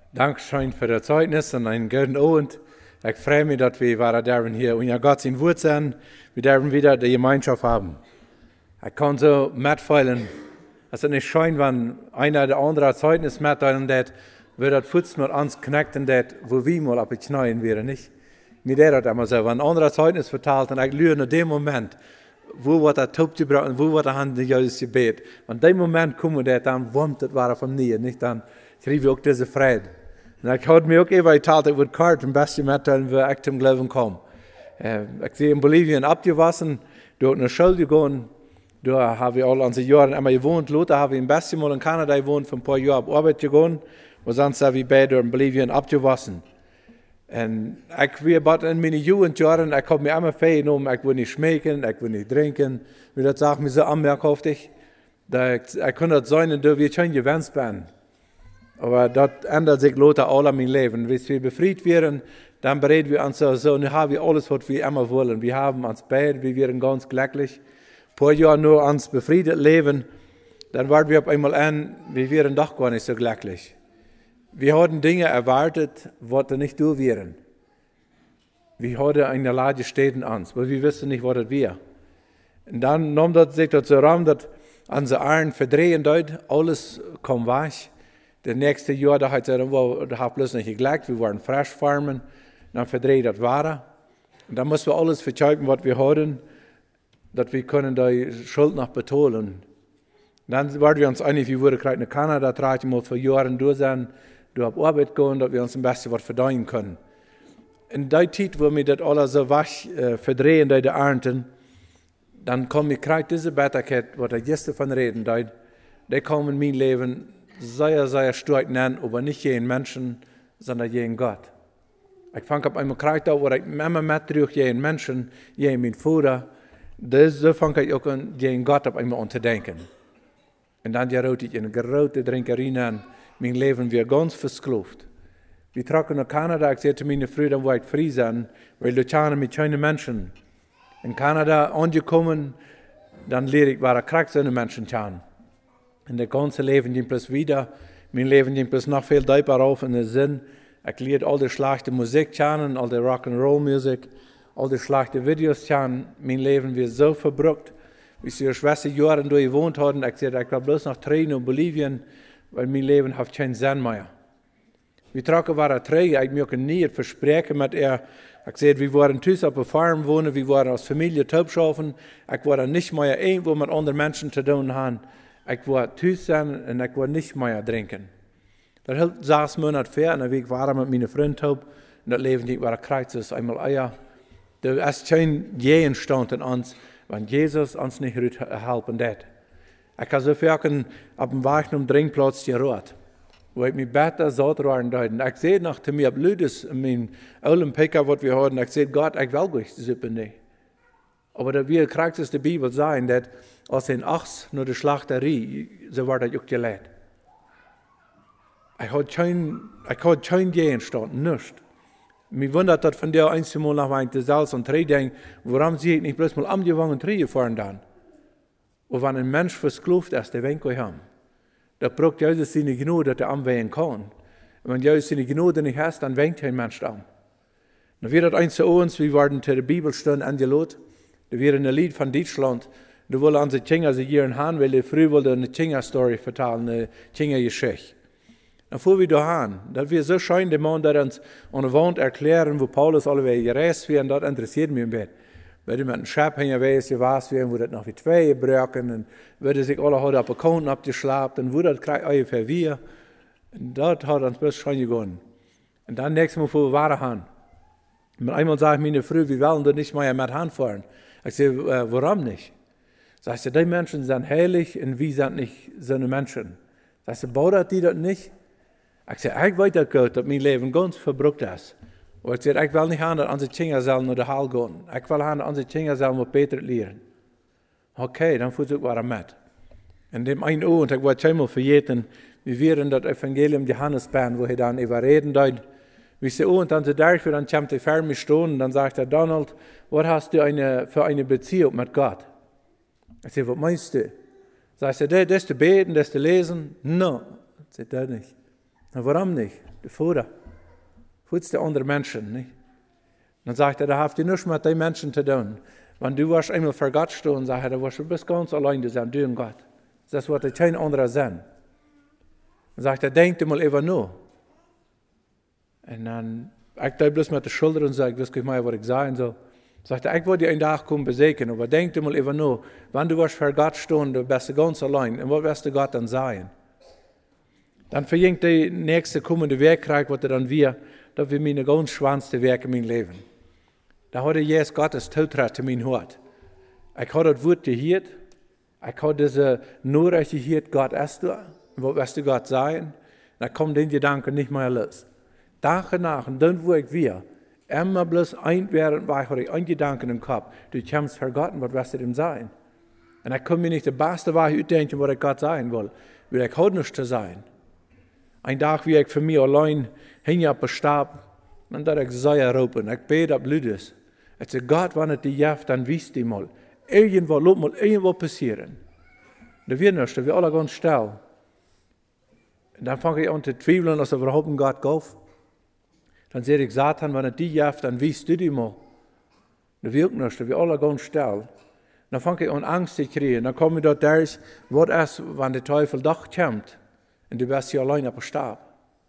Dankeschön für das Zeugnis und einen guten Abend. Ich freue mich, dass wir hier und ja Gott sein Wort sein, wir dürfen wieder die Gemeinschaft haben. Ich kann so mitfeilen, es ist nicht schön, wenn einer oder andere Zeugnis mitteilen, dass wir das Fuß mit uns connecten, wo wir mal abknallen wären, nicht? Mir das immer so, wenn ein anderer Zeugnis verteilt, und ich lüge in dem Moment, wo wird der Taub gebracht und wo wird der Hand in Jesus Gebet. Wenn dem Moment kommt, dann wurmt das war von mir, nicht? Dann kriege ich auch diese Freude. Und ich habe mir auch immer geteilt, ich würde Kart am besten mitteilen, wie ich zum Glauben komme. Ich sehe in Bolivien abgewaschen, dort in der Schule gegangen, da habe ich all unsere Jahre immer gewohnt. Lothar habe ich im besten Mal in Kanada gewohnt, für ein paar Jahre auf Arbeit gegangen, und sonst habe ich beide in Bolivien abgewaschen. Und ich war in meinen Jugendjahren, ich habe mir immer vorgenommen, ich will nicht schmecken, ich will nicht trinken, wie das sagt mir so anmerkhaftig. Ich kann das sein, dass wir schon gewöhnt sind. Aber das ändert sich Lothar all in meinem Leben. Wenn wir befreit werden, dann bereden wir uns so, und haben wir alles, was wir immer wollen. Wir haben uns beide, wir werden ganz glücklich. Ein paar Jahre nur uns befriedet leben, dann warten wir auf einmal an, wir wären doch gar nicht so glücklich. Wir hatten Dinge erwartet, was nicht du wären. Wir hatten eine Lage stehen uns, aber wir wissen nicht, was das wäre. Und dann nahm das sich dazu ran, dass unsere Arme verdrehen dort, alles kam weg. Das nächste Jahr, da hat er bloß nicht geglaubt, wir waren frisch farmen, dann verdreht das Ware. Und dann mussten wir alles verchecken, was wir hatten, dass wir können die Schuld noch bezahlen. Dann waren wir uns einig, wir würden gerade nach Kanada tragen, mal für Jahre durch sein, durch auf Arbeit gehen, dass wir uns am besten was verdienen können. In der Zeit, wo wir das alles so verdrehen, die Ernten, dann kommen wir gerade diese Bitterkeit, wo der Gäste von reden, die kommen in mein Leben sehr, sehr stark nennen, aber nicht jeden Menschen, sondern jeden Gott. Ich fange auf einmal gerade da, wo ich immer mit durch jeden Menschen, jeden mein Vater, so fange ich auch an, jeden Gott auf einmal zu denken. Und dann gerät ich in eine große Trinkerie an, mein Leben wird ganz versklavt. Wir trocken nach Kanada, ich sagte meine Frau, dann war ich frei sein, weil du kannst mit schönen Menschen. In Kanada angekommen, dann lehre ich, war krank so eine Menschen kann. Und das ganze Leben ging plus wieder, mein Leben ging plus noch viel tiefer auf in den Sinn. Ich lehre all die schlechte Musik kennen, all die Rock'n'Roll-Musik, all die schlechte Videos kennen. Mein Leben wird so verbrückt. Wie sie schwester Jahre da gewohnt hatten, ich sagte, ich war bloß noch 3 in Bolivien, weil mein Leben hat keinen Sinn mehr. Wir trocken waren 3, ich möchte nie ein Versprechen mit ihr. Ich sagte, wir waren tüß auf der Farm wohnen, wir waren als Familie Taubschafen. Ich war nicht mehr irgendwo mit anderen Menschen zu tun haben. Ich war tüß sein und ich war nicht mehr trinken. Das hielt 6 Monate fair, und ich war mit meiner Freundin taub, und das Leben ging war kreuz, einmal Eier. Da ist kein Je entstanden an uns, wenn Jesus uns nicht helfen wird. Ich habe so viel auf dem Weg zum Trinkplatz gerührt, wo ich mich besser satt waren deuten. Ich sehe nach mir Blödes in meinem alten Pickup, was wir hatten. Ich sehe, Gott, ich will euch sippen nicht. Aber da wir kriegt es die Bibel sagen, dass aus den Achs nur die Schlachterie, so war das auch gelehrt. Ich hatte kein Gegenstand, nichts. Mich wundert, dass von der einmal nach meinem Salz und Dreh denkt, warum sie ich nicht bloß mal angefangen und Dreh gefahren dann. Und wenn ein Mensch versklavt ist, der wendet euch an. Da braucht Jesus seine Gnade, dass er anwenden kann. Und wenn Jesus seine Gnade nicht hat, dann wendet ein Mensch an. Dann wird das eins zu uns, wir waren zu der Bibelstunde angeladen. Da wird ein Lied von Deutschland. Da wollen unsere Kinder sich hier haben, weil die früher wollte eine Kinder-Story vertellen, eine Kinder-Geschichte. Dann fuhren wir da hin. Das wird so schön, der Mann, der uns an der Wand erklären, wo Paulus alle gereist wird, und das interessiert mich ein bisschen. Weil die mit einem Schab hängen weiß, was werden, wo das noch wie 2 brauchen, und würde sich alle heute auf den Konten abgeschlafen, und wo das ungefähr wir. Und das hat uns bis schon gegangen. Und dann nächstes Mal, wo wir waren, und einmal sage ich meine Frau, wir wollen da nicht mehr mit fahren. Ich sage, warum nicht? Sagst du, die Menschen sind heilig und wir sind nicht so eine Menschen. Sagst du, baut die das nicht? Ich sage, ich weiß das gut, dass mein Leben ganz verbrückt ist. Und ich sage, ich will nicht haben, dass unsere Kinder sollen nach der Halle gehen. Ich will haben, dass unsere Kinder sollen mit Peter lernen. Okay, dann fuhr ich auch mit. In dem einen und ich wollte einmal verjeten, wir wären das Evangelium Johannes bein, wo er dann überreden dort. Wie sie und dann da für dann kommt er vor mir stehen, und dann sagt er, Donald, was hast du für eine Beziehung mit Gott? Ich sage, was meinst du? Sagt er, das zu beten, das zu lesen? No, ich sage, das nicht. En waarom niet? De Vader. Voedst de andere mensen, niet? Dan sagt da habt ihr nichts mit den Menschen zu tun. Wenn du warst einmal vor Gott stehen, sagt da warst du bist ganz allein, das ist du und Gott. Das ist, was die kein anderer sind. Dann sagt denk mal über nur. Und dann, ich da bloß mit der Schulter und sage, wisst ihr mal, was ich sagen soll. Sagt ich wollte dir einen Tag kommen besegnen, aber denk mal über nur, wenn du warst vor Gott stehen, du bist ganz allein, und was wirst du Gott dann sagen? Dann verjingt die nächste kommende Werkkreis, was dann wir, dass wir meine ganz schwanste Werke in meinem Leben. Da hat Jesus Gottes Totritt in mein Hort. Ich habe das Wort gehört, ich habe diese Nachricht gehört, Gott ist du, was wirst du Gott sein? Dann kommt den Gedanken nicht mehr los. Tag und Nacht, und dann wo ich wir, immer bloß während war ich ein Gedanken im Kopf, du kommst vor Gott, was wirst du dem sein? Und ich kann mir nicht der beste Wahrheit denken, was ich Gott sagen will, weil ich heute nicht zu sein. Ein Tag, wie ich für mich allein hing auf den Stab, und da ich Säuer rufen, ich bete ab Lüdes. Ich sage, Gott, wenn es dir jaft, dann wisst ihr mal, irgendwo passieren. Da wird nichts, da wird alle ganz still. Und dann fange ich an zu zweifeln, dass er überhaupt einen Gott gab. Dann sehe ich, Satan, wenn es dir jaft, dann wisst du dir mal. Da wird nichts, da wird alle ganz still. Dann fange ich an, Angst zu kriegen. Dann komme ich dort durch, was ist, wenn der Teufel doch kommt. Und du bist hier allein auf dem Stab.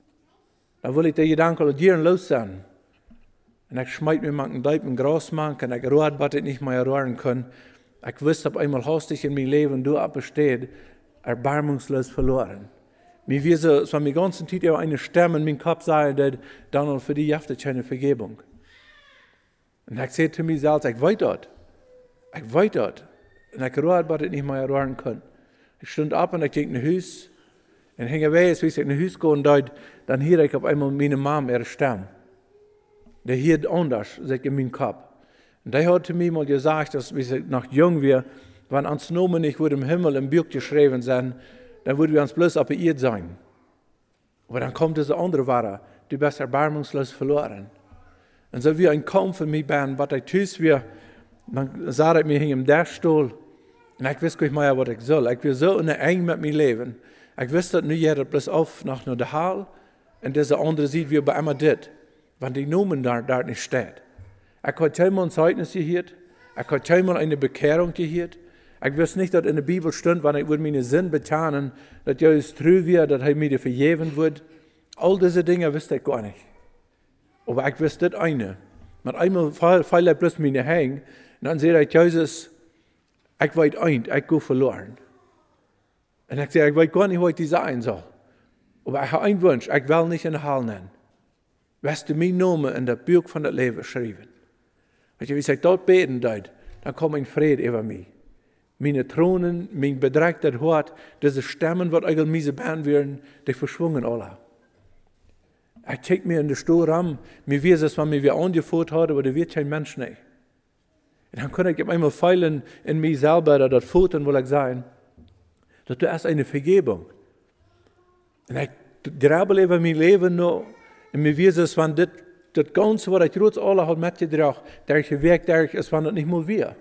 Dann will ich die Gedanken dir los sein. Und ich schmeiß mir manchen Deib im Grasmank und ich rührt, was ich nicht mehr rühren kann. Ich wusste, ob einmal hastig in meinem Leben du abbesteht, erbarmungslos verloren. Mir wie so, es war mir ganzen Zeit auch eine Stimme in meinem Kopf sagen, dass dann für die jafte keine Vergebung. Und ich sehe zu mir selbst, ich weiß das. Ich weiß das. Und ich rührt, was ich nicht mehr rühren kann. Ich stund ab und ich ging in Haus. Und hing weg, als ich in Haus gehen wollte, dann hörte ich auf einmal meine Mom ihre Stimme. Der hielt anders, sagt in meinem Kopf. Und der hat zu mir mal gesagt, dass wir noch jung wir, wenn uns Nomen nicht würde im Himmel im Buch geschrieben sein, dann würden wir uns bloß auf der Erde sein. Aber dann kommt diese andere Ware, du bist erbarmungslos verloren. Und so wie ein Kampf für mich bin, was ich tue, dann sah ich mir im Dachstuhl und ich wusste nicht mehr, was ich soll. Ich will so eng mit mir leben. Ich wusste, nu jeder bloß auf nach der Hall und diese andere sieht, wie bei einmal dit. Wenn die Nomen da nicht steht. Ich habe keinmal ein Zeugnis gehört. Ich habe keinmal eine Bekehrung gehört. Ich wusste nicht, dass in der Bibel stand, wenn ich meine Sinn betanen, dass Jesus treu wird, dass er mir vergeben wird. All diese Dinge wusste ich gar nicht. Aber ich wusste das eine. Mit einmal fällt er bloß meine Hänge und dann sehe ich, Jesus, ich weiß eins, ich gehe verloren. Und ich sage, ich weiß gar nicht, was ich sagen soll. Aber ich habe einen Wunsch, ich will nicht in den Hall nennen. Wirst du mein Name in der Buch von der Leben schreiben? Wenn ich dort beten dort, dann kommt ein Friede über mich. Meine Thronen, mein bedreckter Hort, diese Stimmen, was eigentlich miese Band werden, die verschwungen alle. Ich check mir in den Stuhl ran, mir wie es, wenn mir wieder angeführt hat, aber da wird kein Mensch nicht. Und dann kann ich einmal feilen in mir selber, dass das Futtern will ich sein, dass du erst eine Vergebung. Und ich grabe über mein Leben noch, und mir wie es, wenn das Ganze, was ich trotz aller hat mitgebracht, der Weg, der ist, wenn das nicht mal wir.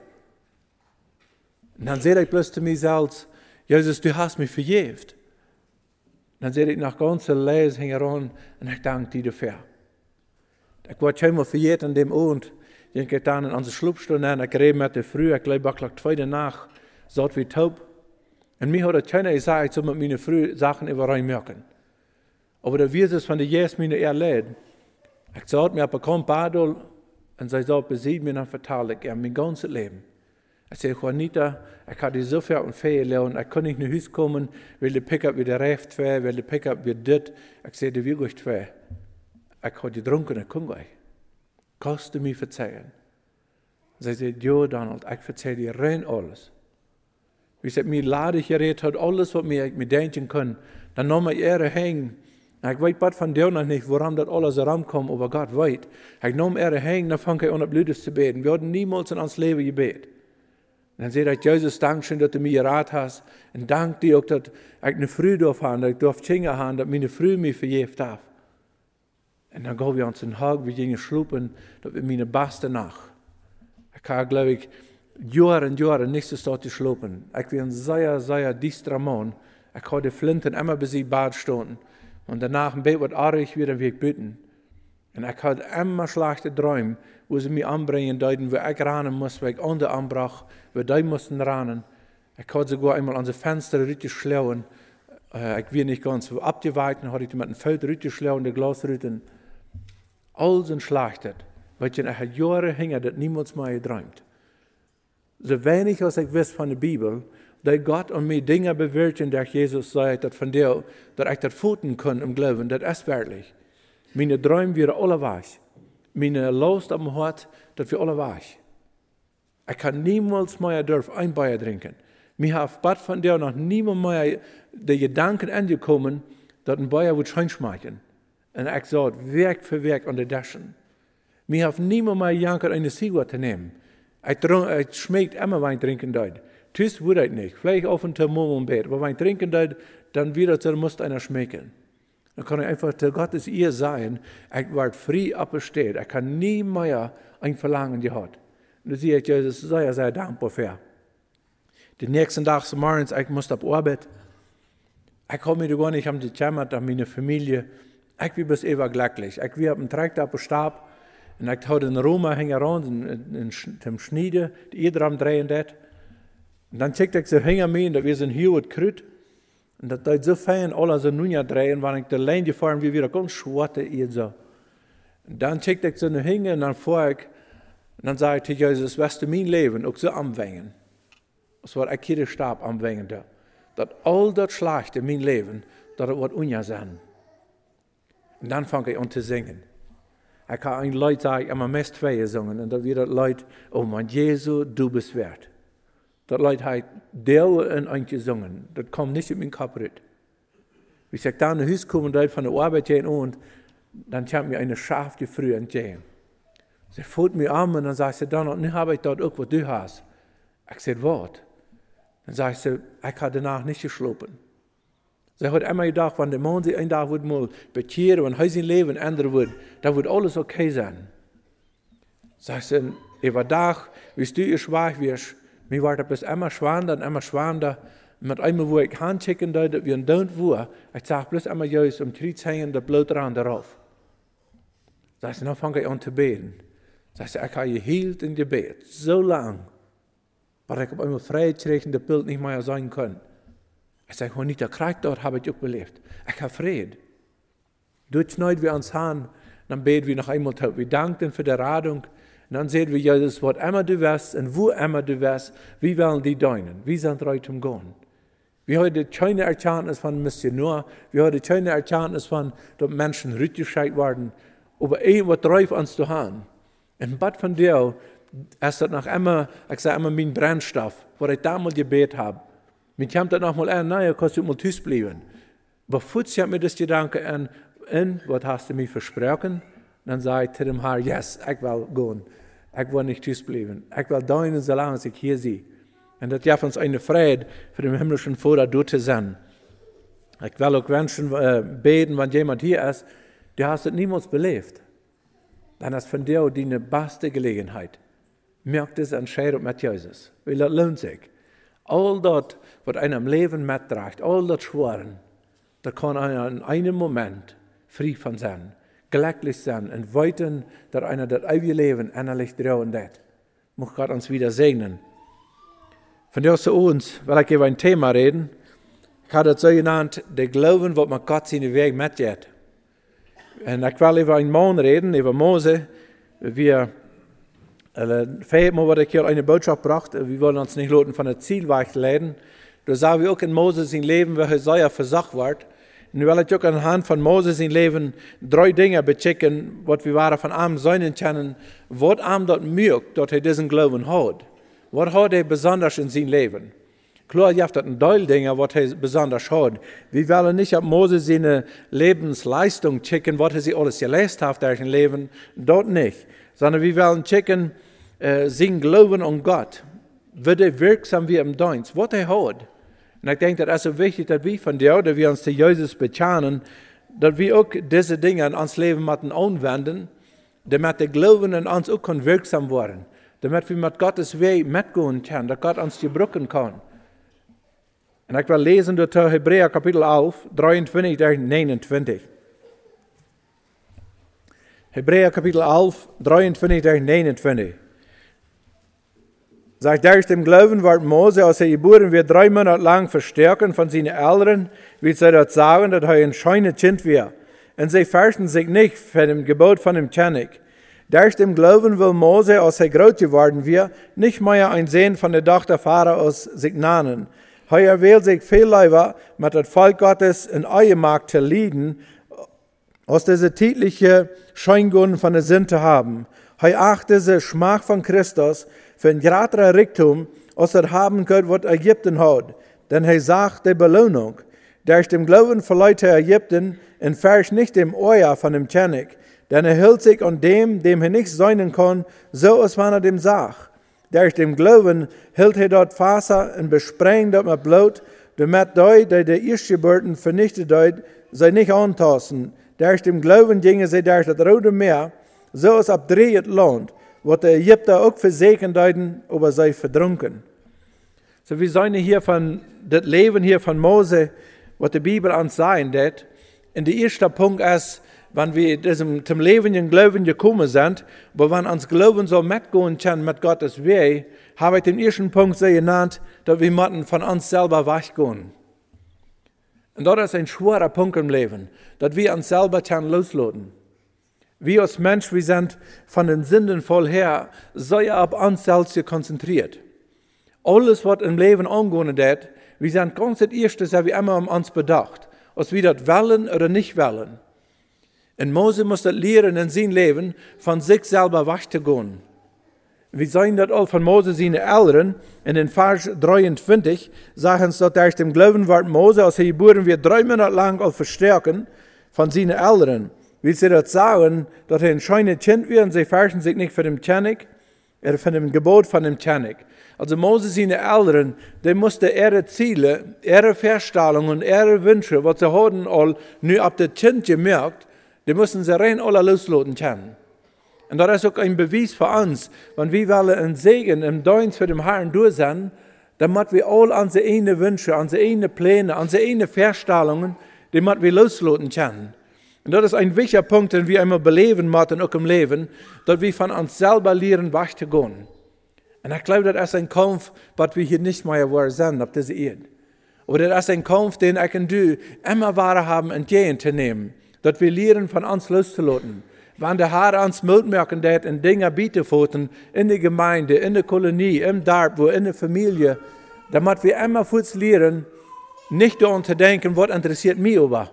Und dann sehe ich bloß zu mir selbst, Jesus, du hast mich vergeben. Dann sehe ich nach ganzer Lesen heran und ich danke dir dafür. Ich war schon mal vergeben an dem Abend. Ich ging dann in unsere Schlupfstunde und ich rede mit der Früh, ich glaube, ich lag 2 Nacht, satt wie taub. Und mir hat er keiner gesagt, ich soll mit meinen Früh Sachen überall merken. Aber da wird es von der Jesus mir erlebt. Ich sagte mir, ich komme Badol und sie sagt, besiegt mir, dann verteile ich mein ganzes Leben. Ich sage, Juanita, ich hatte so viel und Fehler und ich kann nicht nach Hause kommen, weil der Pickup wieder recht war, weil der Pickup wieder dit. Ich sage, der wird nicht war. Ich habe getrunken, ich kann gleich. Kannst du mir verzeihen? Sie sagt, ja, Donald, ich verzeihe dir rein alles. Wie sie mir ladig geredet hat, alles, was mir denken kann, dann nahm ich ihre hängen. Ich weiß was von dir noch nicht, woran das alles herankommt, aber Gott weiß. Ich nahm ihre hängen, dann fange ich an, Blödes zu beten. Wir hatten niemals in uns Leben gebetet. Und dann sehe ich, Jesus, danke schön, dass du mir geraten hast. Und danke dir auch, dass ich eine Früh habe, dass ich darf Kinder haben, dass meine Früh mich vergeben darf. Und dann gehen wir uns in den Haag, wir gingen schlupen, dass wir meine beste Nacht. Ich habe, glaube ich, Jahre und Jahre nicht so stark geschlafen. Ich bin ein sehr, sehr düsterer Mann. Ich habe die Flinten immer bis ich Bad standen. Und danach ein bisschen arg wieder weg bitten. Und ich hatte immer schlechte Träume, wo sie mich anbringen deuten, wo ich rennen muss, weil ich andere anbrach, wo die mussten rennen. Ich hatte sogar einmal an die Fenster richtig schlauen. Ich will nicht ganz so abgeweiten, hatte ich mit einem Feld richtig schlauen, Glasrüten. All sind schlechtet, weil ich Jahre hänge, das niemals mehr geträumt. So wenig, als ich weiß von der Bibel, dass Gott und mir Dinge bewirken, die Jesus sagt, dass von dir, dass ich das futen kann im Glauben, das ist wirklich. Meine Träume wären alle wahr. Meine Lust am Hart, das wir alle wahr. Ich kann niemals mehr ein Bier trinken. Mir hat Bad von dir noch niemand mehr die Gedanken angekommen, dass ein Bier wird schön schmecken. Und ich sage, Werk für Werk an der Taschen. Mir hat niemand mehr gedacht, eine Zigarette zu nehmen. Ich schmeckt immer Wein trinken dort. Tschüss würde ich nicht. Vielleicht auf und zu im Bett. Aber Wein trinken dort, dann wieder, dann muss einer schmecken. Dann kann ich einfach zu Gottes Ehe sein, ich werde frei abgestellt. Ich kann nie mehr ein Verlangen gehabt. Und da sehe ich, Jesus, sehr, sehr dankbar für. Den nächsten Tag morgens, ich musste auf Arbeit. Ich habe mich gar nicht gekümmert an meine Familie. Ich bin bis ewig glücklich. Ich bin auf dem Traktor auf dem Stab. Und ich habe den Roma hängen ran, in dem Schniede, die Edram drehen dort. Und dann checkte ich so hinter mir, da wir sind hier und krüt. Und das ist so fein, alle so nun ja drehen, weil ich der Lane gefahren wie wieder ganz schwarze so. Und dann checkte ich so eine Hinge und dann fuhr ich, und dann sagte ich, Jesus, weißt du, mein Leben auch so anwängen. Das war ich hier der Stab anwängen da. Das all das Schlechte in mein Leben, das wird unja sein. Und dann fange ich an zu singen. Ich habe ein Leute sagen, ich habe meist zwei gesungen, und da wird das Leute, oh mein Jesus, du bist wert. Das Leute hat Deel in ein gesungen. Das kommt nicht in meinen Kopf rein. Wie ich da in das Haus komme und von der Arbeit gehen und dann kam mir eine Schaf früh entgegen. Sie fällt mir an und dann sagt sie, dann habe ich dort auch, was du hast. Ich sage, was? Dann sagt sie, ich habe danach nicht geschlafen. Sie hat immer gedacht, wenn der Mann sich einen Tag mal bekehren und sein Leben ändern wird, dann wird alles okay sein. Sagt sie, über Tag, wie du ihr schwach wirst, mir war das bis immer schwander. Mit einmal, wo ich handschicken sollte, wie ein Dönt war, ich sag bloß einmal Jesus, um Kreuz hängen, der Blut dran darauf. Sagt sie, dann fange ich an zu beten. Sagt sie, ich habe gehielt in Gebet, so lang, weil ich auf einmal frei kriege, das Bild nicht mehr sein kann. Ich sage, wenn nicht der Krieg dort habe ich auch belebt. Ich habe Frieden. Dort schneiden wir uns an, dann beten wir noch einmal, wir danken für die Radung. Und dann sehen wir, Jesus, was immer du wirst und wo immer du wirst, wie wollen die deinen? Wie sind Leute umgehen? Wir haben keine Erkenntnis von Missionar, wir haben keine Erkenntnis von, dass Menschen rüttischeit werden, aber irgendwas drauf uns zu haben. Und was von dir ist das noch immer, ich sage immer, mein Brennstoff, was ich damals gebetet habe. Mir kommt das nochmal an, naja, kannst du mal Tüß bleiben. Aber futz hat mir das Gedanke an, was hast du mir versprochen? Dann sage ich zu dem Herrn, yes, ich will gehen. Ich will nicht Tüß bleiben. Ich will deinen, solange ich hier sehe. Und das gibt uns eine Freude für den himmlischen Vater, dort zu sein. Ich will auch wünschen, beten, wenn jemand hier ist, der hast es niemals belebt. Dann ist von dir die beste Gelegenheit. Merkt es Entscheidung mit Jesus. Weil das lohnt sich. All das, was einem Leben mitträgt, all das Schweren, da kann einer in einem Moment frei von sein, glücklich sein und weiten, dass einer das ewige Leben innerlich trauen wird. Muss Gott uns wieder segnen. Von der zu uns will ich über ein Thema reden. Ich habe das so genannt, der Glauben, was man Gott seinen Weg mitgeht. Und ich will über einen Mann reden, über Mose. Wir viermal, was ich hier eine Botschaft brachte, wir wollen uns nicht von der Zielweg leiten. Da sagen wir auch in Mose sein Leben, welches sehr versagt wird. Und wir wollen auch anhand von Mose sein Leben 3 Dinge bechecken, was wir waren von ihm sein können, was ihm dort mögt, dass er diesen Glauben hat. Was hat er besonders in seinem Leben? Klar, ihr habt ein Teil Dinge, was er besonders hat. Wir wollen nicht auf Mose seine Lebensleistung checken, was er sich alles geleistet hat in seinem Leben, dort nicht. Sondern wir wollen checken, sein Glauben an Gott. Wird er wirksam wie im Dienst, was er hat. Und ich denke, das ist so wichtig, dass wir von dir, dass wir uns zu Jesus bekennen, dass wir auch diese Dinge in unser Leben anwenden, damit der Glauben in uns auch wirksam werden. Damit wir mit Gottes Weg mitgehen können, dass Gott uns gebrücken kann. En ik wil lezen uit Hebräer kapitel 11, 23 tot 29. Hebräer kapitel 11, 23 tot 29. Sagt, durch dem Glauben wird Mose, als er geboren wird, 3 Monate lang verstärken von seinen Eltern, wie sie dort sagen, dass er ein schönes Kind wäre. Und sie fürchten sich nicht für dem Gebot von dem König. Durch dem Glauben will Mose, als er groß geworden wird, nicht mehr ein Sohn von der Tochter Pharaos sich nennen. Er will sich viel lieber mit dem Volk Gottes in Ehemarkt zu leiden, als diese tägliche Scheingun von der Sünde haben. Er achtet diese Schmach von Christus für ein größeres Reichtum, als er haben Gott, was Ägypten hat. Denn er sagt die Belohnung. Durch dem Glauben verleiht er Ägypten und fährt nicht dem Euer von dem König. Denn er hält sich an dem er nicht sein kann, so als wenn er dem sagt. Durch dem Glauben hält er dort Wasser und besprengt dort mit Blut, damit die Erstgeburten vernichtet dort, sie nicht antasten. Durch dem Glauben gingen sie durch das Rote Meer, so als ab 3 Land, was die Ägypter auch versegnet deuten, aber sie verdrunken. So wir sehen hier von das Leben hier von Mose, was die Bibel uns sagt. Und der erste Punkt ist, wenn wir zum Leben und Glauben gekommen sind, aber wenn uns Glauben so mitgehen können mit Gottes Weg, habe ich den ersten Punkt so genannt, dass wir müssen von uns selber weggehen. Und das ist ein schwerer Punkt im Leben, dass wir uns selber loslassen. Wir als Mensch, wir sind von den Sünden voll her, sehr auf uns selbst konzentriert. Alles, was im Leben angehen wird, wir sind ganz das Erste, dass wir immer um uns bedacht, ob wir das wollen oder nicht wollen. Und Mose muss das lernen in seinem Leben, von sich selber wegzugehen. Wir sehen das auch von Mose seine Eltern. In den Vers 23 sagen sie, dass durch dem Glauben wird Mose, als er geboren wird, 3 Monate lang auch verstärken von seinen Eltern. Wie sie das sagen, dass er ein schönes Kind wird und sie fürchten sich nicht für den König, oder für dem Gebot von dem König. Also Mose seine Eltern, die mussten ihre Ziele, ihre Vorstellungen, ihre Wünsche, was sie hatten, all nur ab dem Kind gemerkt, die mussten sie rein alle loslassen können. Und das ist auch ein Beweis für uns, wenn wir wollen einen Segen im Dienst für den Herrn durch sind, dann müssen wir all unsere eigenen Wünsche, unsere eigenen Pläne, unsere eigenen Vorstellungen, die müssen wir loslassen können. Und das ist ein wichtiger Punkt, den wir einmal beleben müssen, auch im Leben, dass wir von uns selber lernen, wegzugehen. Und ich glaube, das ist ein Kampf, was wir hier nicht mehr sind, auf dieser Erde. Aber das ist ein Kampf, den ich und du immer wahr haben, entgegenzunehmen. Dass wir lernen, von uns loszulassen. Wenn der Herr uns mitmerken wird, in Dinge bieten, in der Gemeinde, in der Kolonie, im Dorf, in der Familie, dann müssen wir immer kurz lernen, nicht daran zu denken, was interessiert mich aber,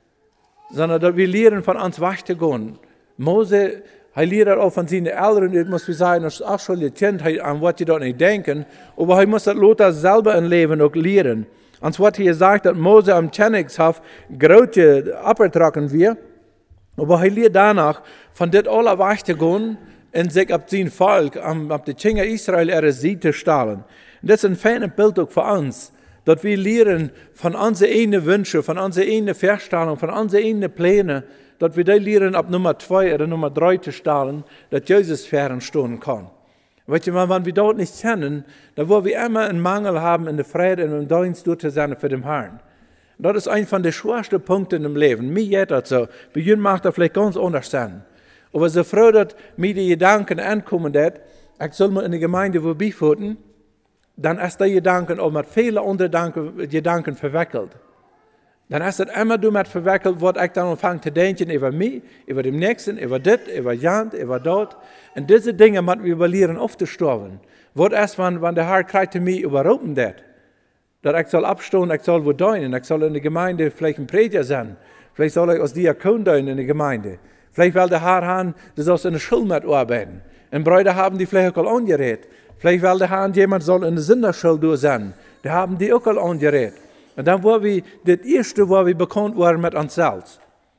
sondern dass wir lernen, von uns wegzugehen. Mose, er lernt auch von seinen Eltern, ich muss sagen, das ist auch schon ein Kind, an was sie dort nicht denken, aber er muss das Lothar selber im Leben auch lernen. Und was hier sagt, dass Mose am Königshof große abgetragen wird, aber er lernt danach, von das alle wegzugehen und sich auf sein Volk, auf die Kinder Israel, ihre Seite zu stellen. Und das ist ein feines Bild auch für uns, dass wir lernen, von unseren eigenen Wünschen, von unseren eigenen Vorstellungen, von unseren eigenen Plänen, dass wir die lernen, ab Nummer 2 oder Nummer 3 zu stellen, dass Jesus fernstehen kann. Weißt du mal, wenn wir dort nicht kennen, dann wollen wir immer einen Mangel haben in der Freude und im Dienst durch zu sein für den Herrn. Und das ist ein von den schwersten Punkten im Leben. Mir geht das so. Bei Ihnen macht das vielleicht ganz anders sein. Aber so froh, dass mir die Gedanken ankommen, dass ich soll mal in die Gemeinde vorbeiführen, dann ist der Gedanken auch mit vielen anderen Gedanken verwickelt. Dann ist das immer damit verwickelt, was ich dann anfange zu denken über mich, über den Nächsten, über das, über Jan, über dort. Und diese Dinge müssen wir überlehren aufzustorben. Was ist, wenn der Herr kriegt mich überrufen das? Dass ich soll abstehen, ich soll wo dienen, ich soll in der Gemeinde vielleicht ein Prediger sein. Vielleicht soll ich als Diakon dienen in der Gemeinde. Vielleicht will der Herr haben, du sollst in der Schule mitarbeiten. Und Brüder haben die vielleicht auch angerät. Vielleicht will der Herr, jemand soll in der Sünderschule durch sein. Die haben die auch angerät. Und dann war wir, das erste, wo wir bekannt waren mit uns selbst.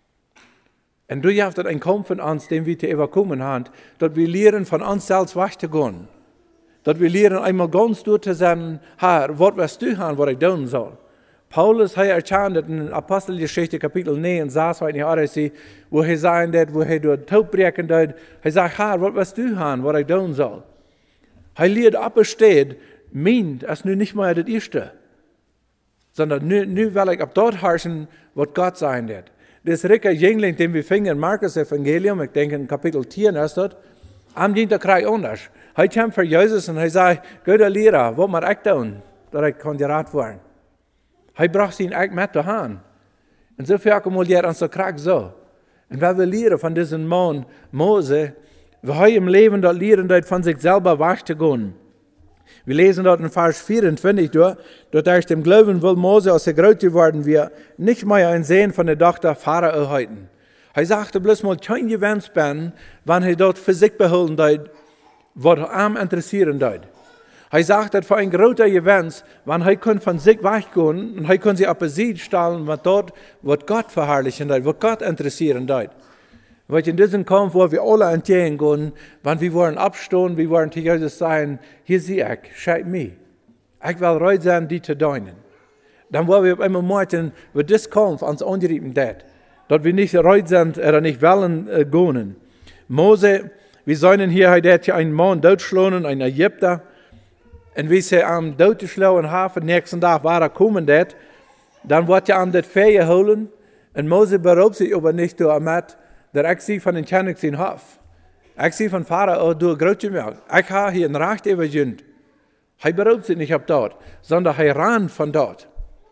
Und du hast einen Kampf von uns, den wir zu überkommen haben, dass wir lernen, von uns selbst wegzugehen. Dass wir lernen, einmal ganz durch zu sagen, Herr, was wirst du haben, was ich tun soll. Paulus hat erkannt in Apostelgeschichte Kapitel 9, Vers 2, wo er sagt, wo er durch Taub brechen dort, er sagt, Herr, was wirst du haben, was ich tun soll. Er lehrt absteht, meint, es ist nun nicht mehr das Erste. sondern nu will ich ab dort herrschen, was Gott sein wird. Das Ricker Jüngling, den wir finden in Markus Evangelium, ich denke in Kapitel 10 ist dort, am Dienstag kriegt anders. Er kam für Jesus und er sagt, guter Lehrer, was muss ich tun, dass ich Kandidat werden? Er brachte ihn echt mit daheim. Und so viel mal lehrt uns der Krieg so. Und weil wir lernen von diesem Mann, Mose, wir im Leben dort lernen, dort von sich selber wegzugehen. Wir lesen dort in Vers 24, dort durch dem Glauben will Mose aus der Groß geworden, wir nicht mehr ein Sehen von der Tochter Pharao halten. Er sagte bloß mal, kein Gewinns bin, wenn er dort für sich behalten dort, was ihm interessieren dort. Er sagte, für ein großer Gewinns, wenn er von sich weggehen und er kann sich auf eine Seite stellen, was dort, was Gott verherrlichen dort, was Gott interessieren dort. Weil in diesem Kampf, wo wir alle entgegengehen, wenn wir wollen abstehen, wir wollen zu Jesus sagen, hier sehe ich, schau mich. Ich will reut sein, die zu dienen. Dann wollen wir auf einmal morgen, wo das Kampf uns angerieben hat, dass wir nicht reut sind oder nicht wollen gehen. Mose, wir sollen hier heute einen Mann totschlagen, einen Ägypter, und wie sie am totgeschlagen haben, nächsten Tag war er kommen, dann wird er ihm das Feuer holen, und Mose beraubt sich aber nicht durch Amat, dat ik zie van een König zijn Hof. Ik zie van Pharao door grootje melk. Ik habe hier een Recht übergehend. Hij beraubt sich nicht ab dort, sondern hij ran von dort.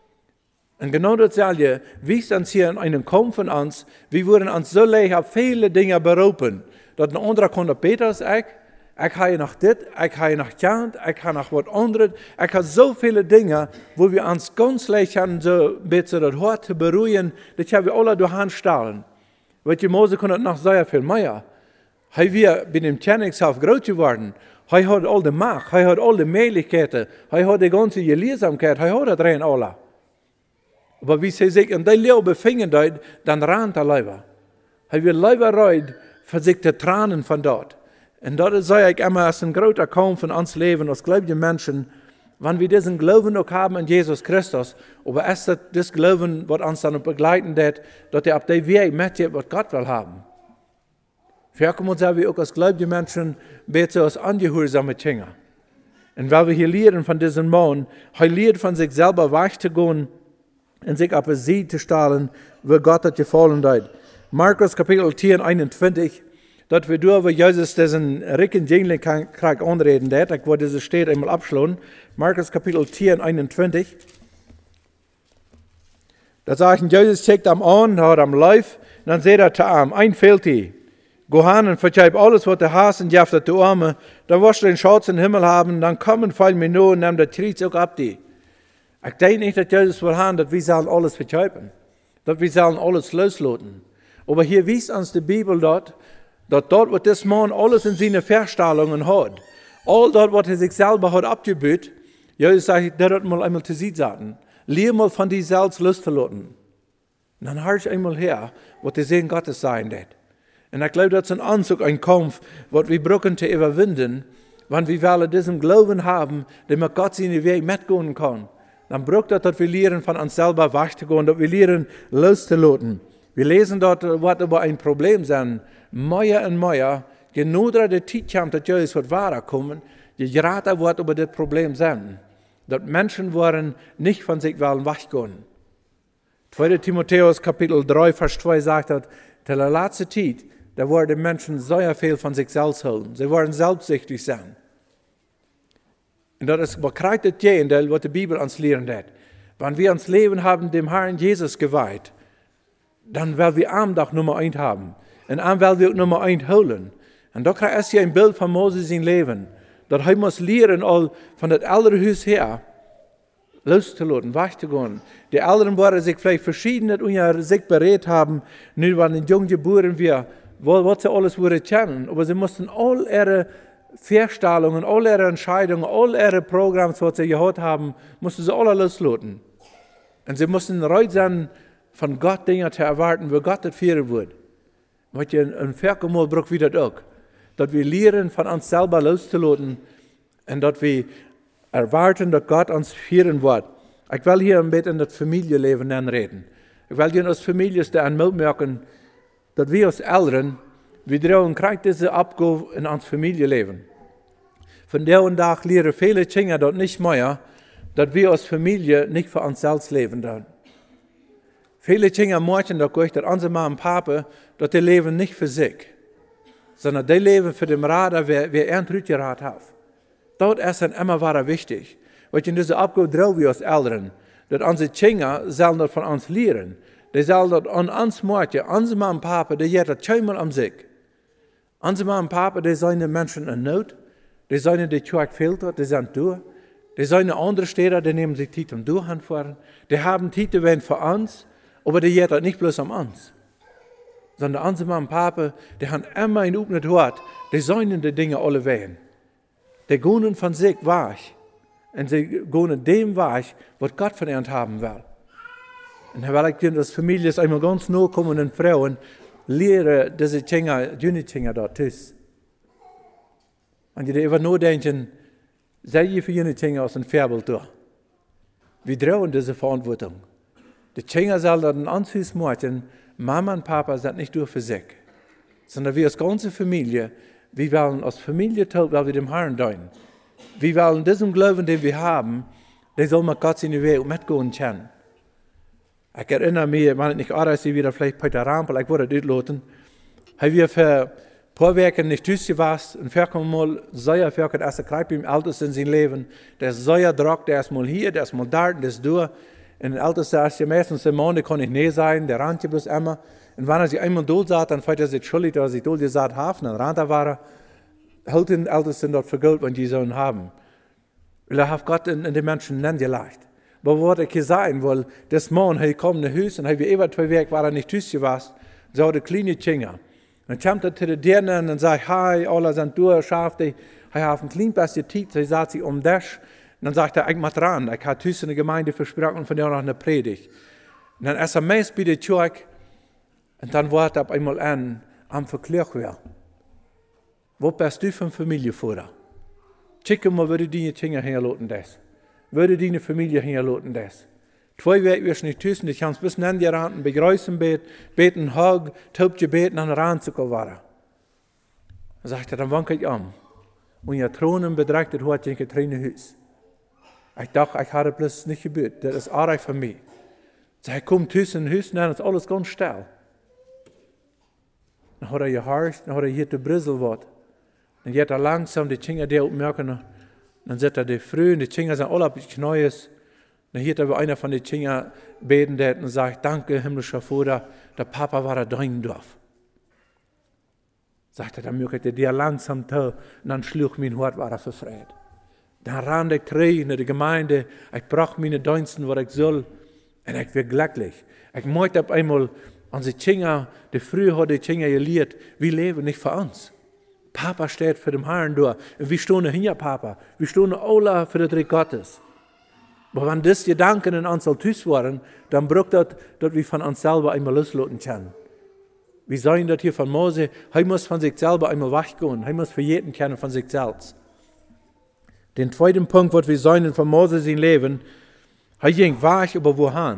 Und genau dasselbe, wie es uns hier in einem Kampf von uns, wir wurden uns so leicht auf viele Dinge berauben, dass ein anderer konnte besser als ich habe noch das, ich habe noch Geld, ich habe noch was anderes, ich habe so viele Dinge, wo wir uns ganz leicht haben, so ein bisschen das Hort zu beruhigen, das haben wir alle durchstellen. Weil die Mose konnte noch sehr viel mehr. Er war bei dem Königshof groß geworden. Er hat all die Macht, er hat all die Möglichkeiten, er hat die ganze Gelehrsamkeit, er hat das rein alle. Aber wie sie sich in der Leben befinden, dann rannt er lieber. Er wird lieber reut, für sich die Tränen von dort. Und dort sage ich immer, es ist ein großer Kampf von uns Leben, als gläubige Menschen, wenn wir diesen Glauben noch haben in Jesus Christus, aber es ist das Glauben, was uns dann begleiten wird, dass er auf der Weg mitgeht, was Gott will haben. Vielleicht können wir auch als gläubige Menschen besser als angehorsame Kinder. Und weil wir hier lernen von diesem Mann, er lernt von sich selber wegzugehen und sich auf eine Seite zu stellen, wo Gott hat gefallen hat. Markus Kapitel 10, 21, dort wir durch, wo Jesus diesen reichen Jüngling krieg anreden hat. Ich wollte diese Stelle einmal abschlagen. Markus Kapitel 10, 21. Da sagt Jesus, checkt am an, hat am Leif, und dann sagt er zu ihm, ein fehlt dir. Geh hin und verzeih alles, was du hast, und jaft die Arme, dann wirst du den Schatz im Himmel haben, dann komm und fall mir nur und nimm das Kreuz auch ab dir. Ich denke nicht, dass Jesus will haben, dass wir sollen alles verzeihben, dass wir sollen alles loslassen. Aber hier wies uns die Bibel dort, dass dort, wo das Mann alles in seine Verstellungen hat, all dort, was er sich selber hat abgebüht, Jesus sagt, der hat mal einmal zu sich sagen, lehr mal von dir selbst loszulassen. Und dann hörst du einmal her, was der Segen Gottes sein wird. Und ich glaube, das ist ein Anzug, ein Kampf, was wir brauchen zu überwinden, wenn wir alle diesen Glauben haben, damit Gott seinen Weg mitgehen kann. Dann braucht das, dass wir lernen, von uns selber wegzugehen, dass wir lernen, loszulassen. Wir lesen dort, was aber ein Problem sein. Mehr und mehr, je nur der Zeit kommt, dass Jesus wird weiterkommen, je gerade wird über das Problem sein. Dass Menschen wollen nicht von sich wollen weggehen. 2. Timotheus Kapitel 3, Vers 2 sagt, dass in der letzten Zeit, da werden Menschen sehr viel von sich selbst holen. Sie wollen selbstsüchtig sein. Und das ist bekräftigt das Gegenteil, was die Bibel uns lehren hat. Wenn wir uns Leben haben, dem Herrn Jesus geweiht, dann werden wir am Tag Nummer 1 haben. Und am werden wir auch Nummer 1 holen. Und da kriegt es hier ein Bild von Moses in Leben. Dass er muss lernen, all von das ältere Haus her loszulassen, wegzugehen. Die Älteren werden sich vielleicht verschiedene und sich berät haben, nur wenn die jungen geboren wir, was sie alles würden kennen. Aber sie mussten all ihre Vorstellungen, all ihre Entscheidungen, all ihre Programme, was sie gehört haben, mussten sie alle loslassen. Und sie mussten bereit sein, von Gott Dinge zu erwarten, wo Gott das führen wird. Wat je een verkeermal braucht wie dat ook. Dat we leren van ons selber loszulassen en dat we erwarten, dat Gott uns führen wird. Ich will hier ein bisschen in das Familienleben reden. Ich will hier als Familie anmerken, dass wir als Eltern, wir trauen diese Abgabe in uns Familienleben. Von der und Tag lernen viele Kinder dort nicht mehr, dass wir als Familie nicht für uns selbst leben dann. Viele Kinder merken dadurch, dass unsere Mama und Papa, dass die leben nicht für sich, sondern die leben für den Rat, wer er einen Rat hat. Das ist dann immer wieder wichtig. Weil in dieser Abgabe drauf wir als Eltern, dass unsere Kinder sollen das von uns lernen. Die sollen das an uns merken. Unsere Mama und Papa, die hat das zweimal am sich. Unsere Mama und Papa, die sind Menschen in Not. Die sind die Kirche fehlt, die sind durch. Die sind andere Städte, die nehmen sich Zeit um durchzufahren. Die haben Zeit für uns, aber die hat das nicht bloß um uns. Sondern unsere Mama und Papa, die haben immer ein offenes Wort. Die sollen die Dinge alle wehen. Die gehen von sich weg. Und sie gehen dem weg, was Gott von ihnen haben will. Und dann will ich dass Familien einmal ganz nah kommen und Frauen lehren, diese Kinder, junge Kinder dort ist. Und die immer nur denken, sei je für junge Kinder aus dem Vorbild da. Wir trauen diese Verantwortung. Die Kinder sollen dann ans machen, Mama und Papa sind nicht nur für sich, sondern wir als ganze Familie, wir wollen als Familie tun, weil wir dem Herrn dienen. Wir wollen diesen Glauben, den wir haben, der soll mit Gott in die Welt mitgehen können. Ich erinnere mich, wenn ich nicht arbeite, wieder vielleicht Peter Rampel, ich wurde dort lassen, haben wir für ein paar Wochen nicht gewesen und vorkommen mal sehr viel, als er greift im Ältesten in sein Leben, der ist sehr Druck, der ist mal hier, der ist mal da, der ist da. Und der Älteste ist ja meistens im Monat, kann ich nicht sein, der rennt ja bloß immer. Und wenn er sich einmal dort sagt, dann fühlt er sich schuldig, dass er sich dort gesagt hat, dann rennt er weiter. Hält den Ältesten dort für Geld, wenn die so einen haben. Weil er hat Gott in den Menschen nicht gelegt. Aber was ich hier sagen will, das Mann, er kommt nach Hause und er wie über 2 Wochen war er nicht Hüsse gewesen, so die kleine Kinder. Dann kommt er zu den Dirnen und sagt, hi, alle sind durch, schafft er hat ein klein bisschen Zeit, er sagt sich um das. Und dann sagt er, ich mach dran, ich habe Hüsse in der Gemeinde versprochen und von der noch eine Predigt. Und dann ist er meist bei der Kirche und dann wird er auf einmal am Verklärung. Was bist du für eine Familie vor? Check mal, würde deine Kinder herlassen das? Würde deine Familie herlassen das? 2 Wochen wirst du nicht tüßen, ich kann es bis an die Randen begrüßen, beten, hug, taubje beten, an den Rand zu kommen. Dann sagt er, dann wanke ich an. Und ihr Thronen bedreht, das hat ich ein Tränenhaus. Ich dachte, ich hatte bloß nicht gebüht, das ist arg für mich. Sagt, komm, tüßen, Hüsten, dann ist alles ganz still. Dann hat er gehorcht, dann hat er hier zu Brüssel was. Dann geht er langsam die Kinder der merken, dann sieht er die Früh, die Kinder sind alle auf die Knie. Dann hört er einer von den Kindern beten und sagt, danke, himmlischer Vater, der Papa war da in Dorf. Sagt er, dann möchte er dir langsam tun, und dann schlug mein Hort, war er verfreut. Dann ran ich in die Gemeinde, ich brach meine Diensten, was ich soll, und ich bin glücklich. Ich möchte auf einmal unsere Kinder, die früher hat die Kinder gelehrt, wir leben nicht für uns. Papa steht für den Herrn da. Und wir stehen hier, Papa. Wir stehen alle für das Reich Gottes. Aber wenn das Gedanken in uns tüß waren, dann braucht das, dass wir von uns selber einmal loslassen können. Wir sagen das hier von Mose, er muss von sich selber einmal weggehen. Er muss für jeden kennen von sich selbst. Den zweiten Punkt, was wir sagen von Mose sein Leben, er ging weg, aber wohin?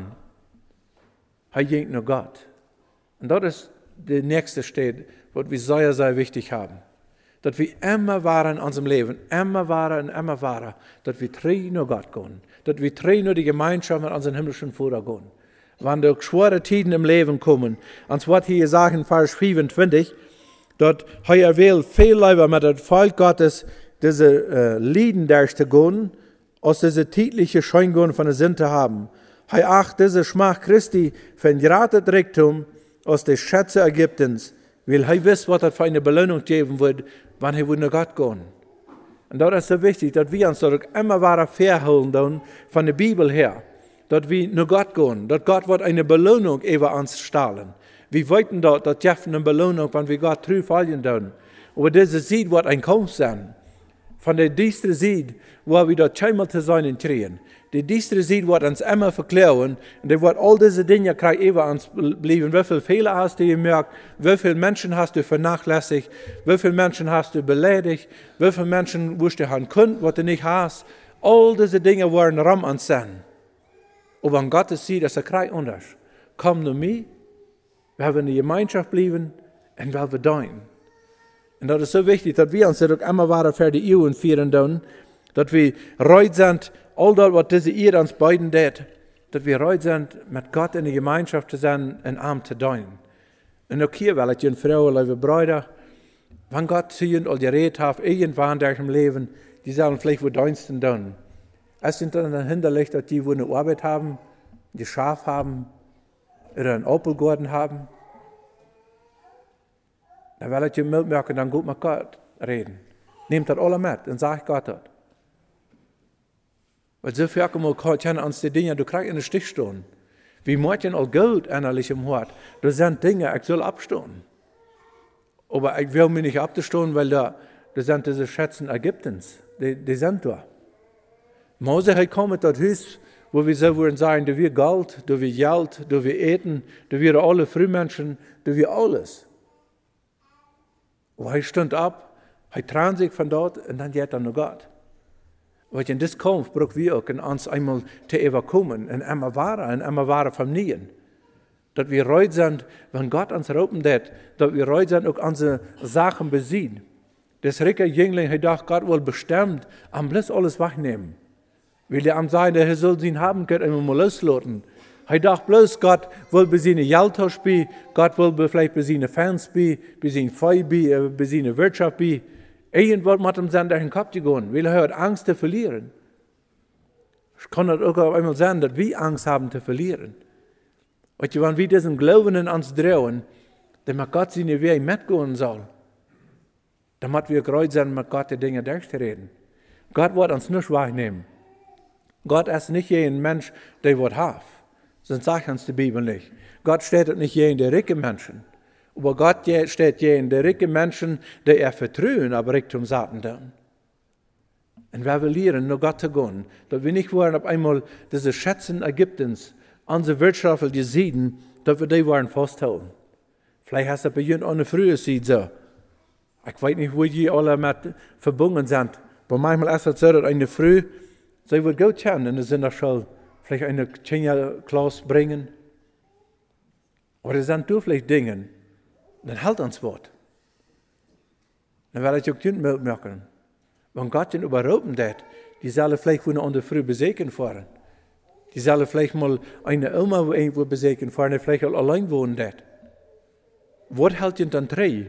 Er ging nach Gott. Und das ist der nächste Schritt, was wir sehr, sehr wichtig haben. Dass wir immer waren in unserem Leben, immer waren, dass wir drei nach Gott gehen. Dass wir drei nur die Gemeinschaft mit unserem himmlischen Vater gehen. Wenn die schwere Zeiten im Leben kommen, und was hier sagen in Vers 25, dass er will viel lieber mit dem Volk Gottes diese Lieden durchzugehen, als diese tägliche Scheingehen von der Sünde haben. Er acht diese Schmach Christi für ein gerates Reichtum aus den Schätzen Ägyptens, weil er weiß, was das für eine Belohnung geben wird, wenn er nach Gott gehen. Und das ist so wichtig, dass wir uns dort immer weiter verholen von der Bibel her, dass wir nach Gott gehen, dass Gott wird eine Belohnung über uns stahlen. Wir wollten dort, dass Jeff eine Belohnung, wenn wir Gott treu folgen tun. Aber diese Seed wird ein Kampf sein. Von der diestre Seed, wo wir dort zweimal zu sein kriegen. Die diestre Seed wird uns immer verklären und der wird all diese Dinge kriegen über uns bleiben. Wie viele Fehler hast du gemerkt? Wie viele Menschen hast du vernachlässigt? Wie viele Menschen hast du beleidigt? Wie viele Menschen wusst du haben können, was du nicht hast? All diese Dinge werden rum uns sein. Aber wenn Gott es sieht, dass er kriegt anders. Komm zu mir, wir haben in der Gemeinschaft bleiben und wir dienen. Und das ist so wichtig, dass wir uns auch immer weiter für die Ehren führen, dass wir reut sind, all das, was diese Ehe uns beiden tut, dass wir heute sind, mit Gott in der Gemeinschaft zu sein, in Arm zu dienen. Und auch hier, weil ich eine Frau, liebe Brüder, wenn Gott zu ihnen all geredet hat, irgendwann in ihrem Leben, die sollen vielleicht wo Diensten tun. Es sind dann hinterlegt, dass die wo eine Arbeit haben, die Schaf haben, oder einen Opelgarten haben. Dann will ich merken, dann gut mit Gott reden. Nehmt das alle mit und sagt Gott das. Weil so viel mal können uns die Dinge, du kriegst in den Stich stehen. Wie manchen all Geld innerlich im Hort. Das sind Dinge, ich soll abstehen. Aber ich will mich nicht abstehen, weil das sind diese Schätzen Ägyptens. Die sind da. Mose hat kommen dort Haus, wo wir so würden sagen, da wir Geld, da wir Geld, da wir Eten, da wir alle Frühmenschen, da wir alles. Und er stand ab, er tran sich von dort und dann geht er nach Gott. Weil in das Kampf brauchen wir auch uns einmal zu überkommen und einmal wahre Familien. Dass wir reut sind, wenn Gott uns rauben wird, dass wir reut sind, auch unsere Sachen besiegen. Das Ricker Jüngling hat gedacht, Gott will bestimmt am bloß alles wegnehmen. Weil er am sagen, er soll sie haben können, immer mal loslassen. Er dachte bloß, Gott will bei seinen Geld spielen, Gott will vielleicht bei seinen Fans spielen, bei seinen Feu bei seiner Wirtschaft spielen. Irgendwann hat ihm sein durch den Kopf gehen, weil er hat Angst zu verlieren. Ich kann das auch einmal sagen, dass wir Angst haben zu verlieren. Und wenn wir diesen Glauben in uns drehen, dann mit Gott seine Wege mitgehen soll, dann müssen wir gereit sein, mit Gott die Dinge durchzureden. Gott wird uns nicht wahrnehmen. Gott ist nicht jeden Mensch, der was hat. Sonst sagt uns die Bibel nicht. Gott steht nicht jeden der reichen Menschen. Aber Gott steht jeden der reichen Menschen, der er vertrauen, aber Richtung Satan dann. Und wir verlieren, nur Gott zu gehen. Dass wir nicht wollen, auf einmal diese Schätzen Ägyptens, unsere Wirtschaft, die Sieden, dass wir die wollen festhalten. Vielleicht hast du bei ihnen auch eine frühe Sied so. Ich weiß nicht, wo die alle mit verbunden sind. Aber manchmal ist es so, dass eine Früh, sie wird gut kennen, in der Sinne schon vielleicht eine Kinderklasse bringen. Oder sind du vielleicht Dinge, dann halt uns Wort. Dann werde ich auch nicht merken. Wenn Gott den überrufen hat, die sollen vielleicht von der Früh besegen fahren. Die sollen vielleicht mal eine Oma irgendwo besegen fahren, die vielleicht auch allein wohnen hat. Was hält ihn dann drei?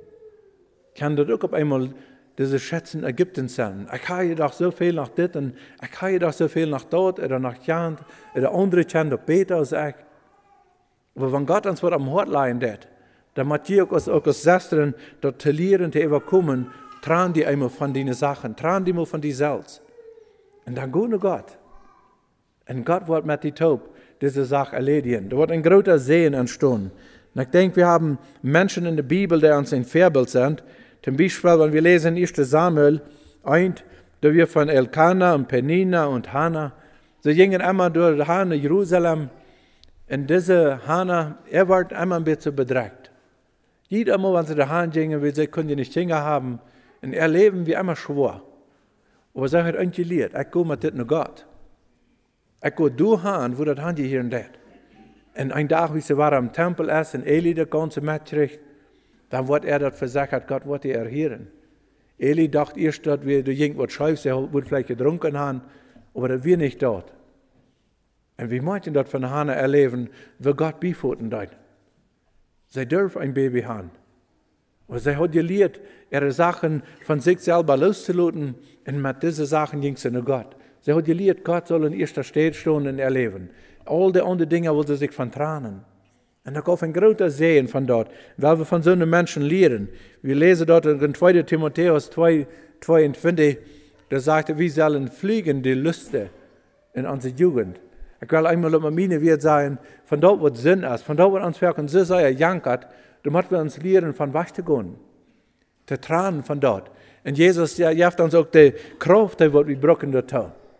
Kann das auch auf einmal diese Schätzen Ägyptens sein? Ich habe doch so viel nach dit und ich habe doch so viel nach dort oder nach Jant oder andere kennen doch besser als ich. Aber wenn Gott uns was am Hort leihen hat, dann muss die auch als Schwestern dort zu lernen, zu überkommen, trauen die einmal von diesen Sachen, trauen die mal von die selbst. Und dann gehen wir Gott. Und Gott wird mit die Taub diese Sache erledigen. Da wird ein großer Segen entstehen. Und ich denke, wir haben Menschen in der Bibel, die uns ein Vorbild sind. Zum Beispiel, wenn wir lesen 1. Samuel 1, da wir von Elkanah und Penina und Hannah, sie gingen immer durch Hannah, Jerusalem. Und diese Hannah, wird immer ein bisschen bedrängt. Jeder Mal, wenn sie daheim gingen, weil sie können nicht Kinder haben, und leben wie immer schwor. Aber sie hat eigentlich gelehrt, ich gehe mit dit Gott. Ich gehe dahin, wo das Handy hier und dort. Und ein Tag, wie sie war am Tempel ist, und Eli das Ganze mitkriegt, dann wird das versagt, Gott wird die erhören. Eli dachte erst, dass wir durch irgendwas Scheiß, er wird vielleicht getrunken haben, aber das wir nicht dort. Und wir möchten dort von Hannah erleben, wo Gott beifoten dort. Sie dürfen ein Baby haben. Aber sie hat gelehrt, ihre Sachen von sich selber loszulassen, und mit diesen Sachen ging sie nach Gott. Sie hat gelehrt, Gott soll in erster Stelle stehen und erleben. All die anderen Dinge will sie sich vertrauen. Und da kommt ein großer Segen von dort, weil wir von so einem Menschen lehren. Wir lesen dort in 2. Timotheus 2,22, da sagt er, wir sollen fliegen die Lüste in unserer Jugend. Ich will einmal mit meine wird sagen, von dort, wo Sinn ist, von dort, wo uns wirken, so sei er jankert, da müssen wir uns lehren, von was zu gehen. Zu tragen von dort. Und Jesus, ja, gibt uns auch die Kraft, die wir brauchen dort.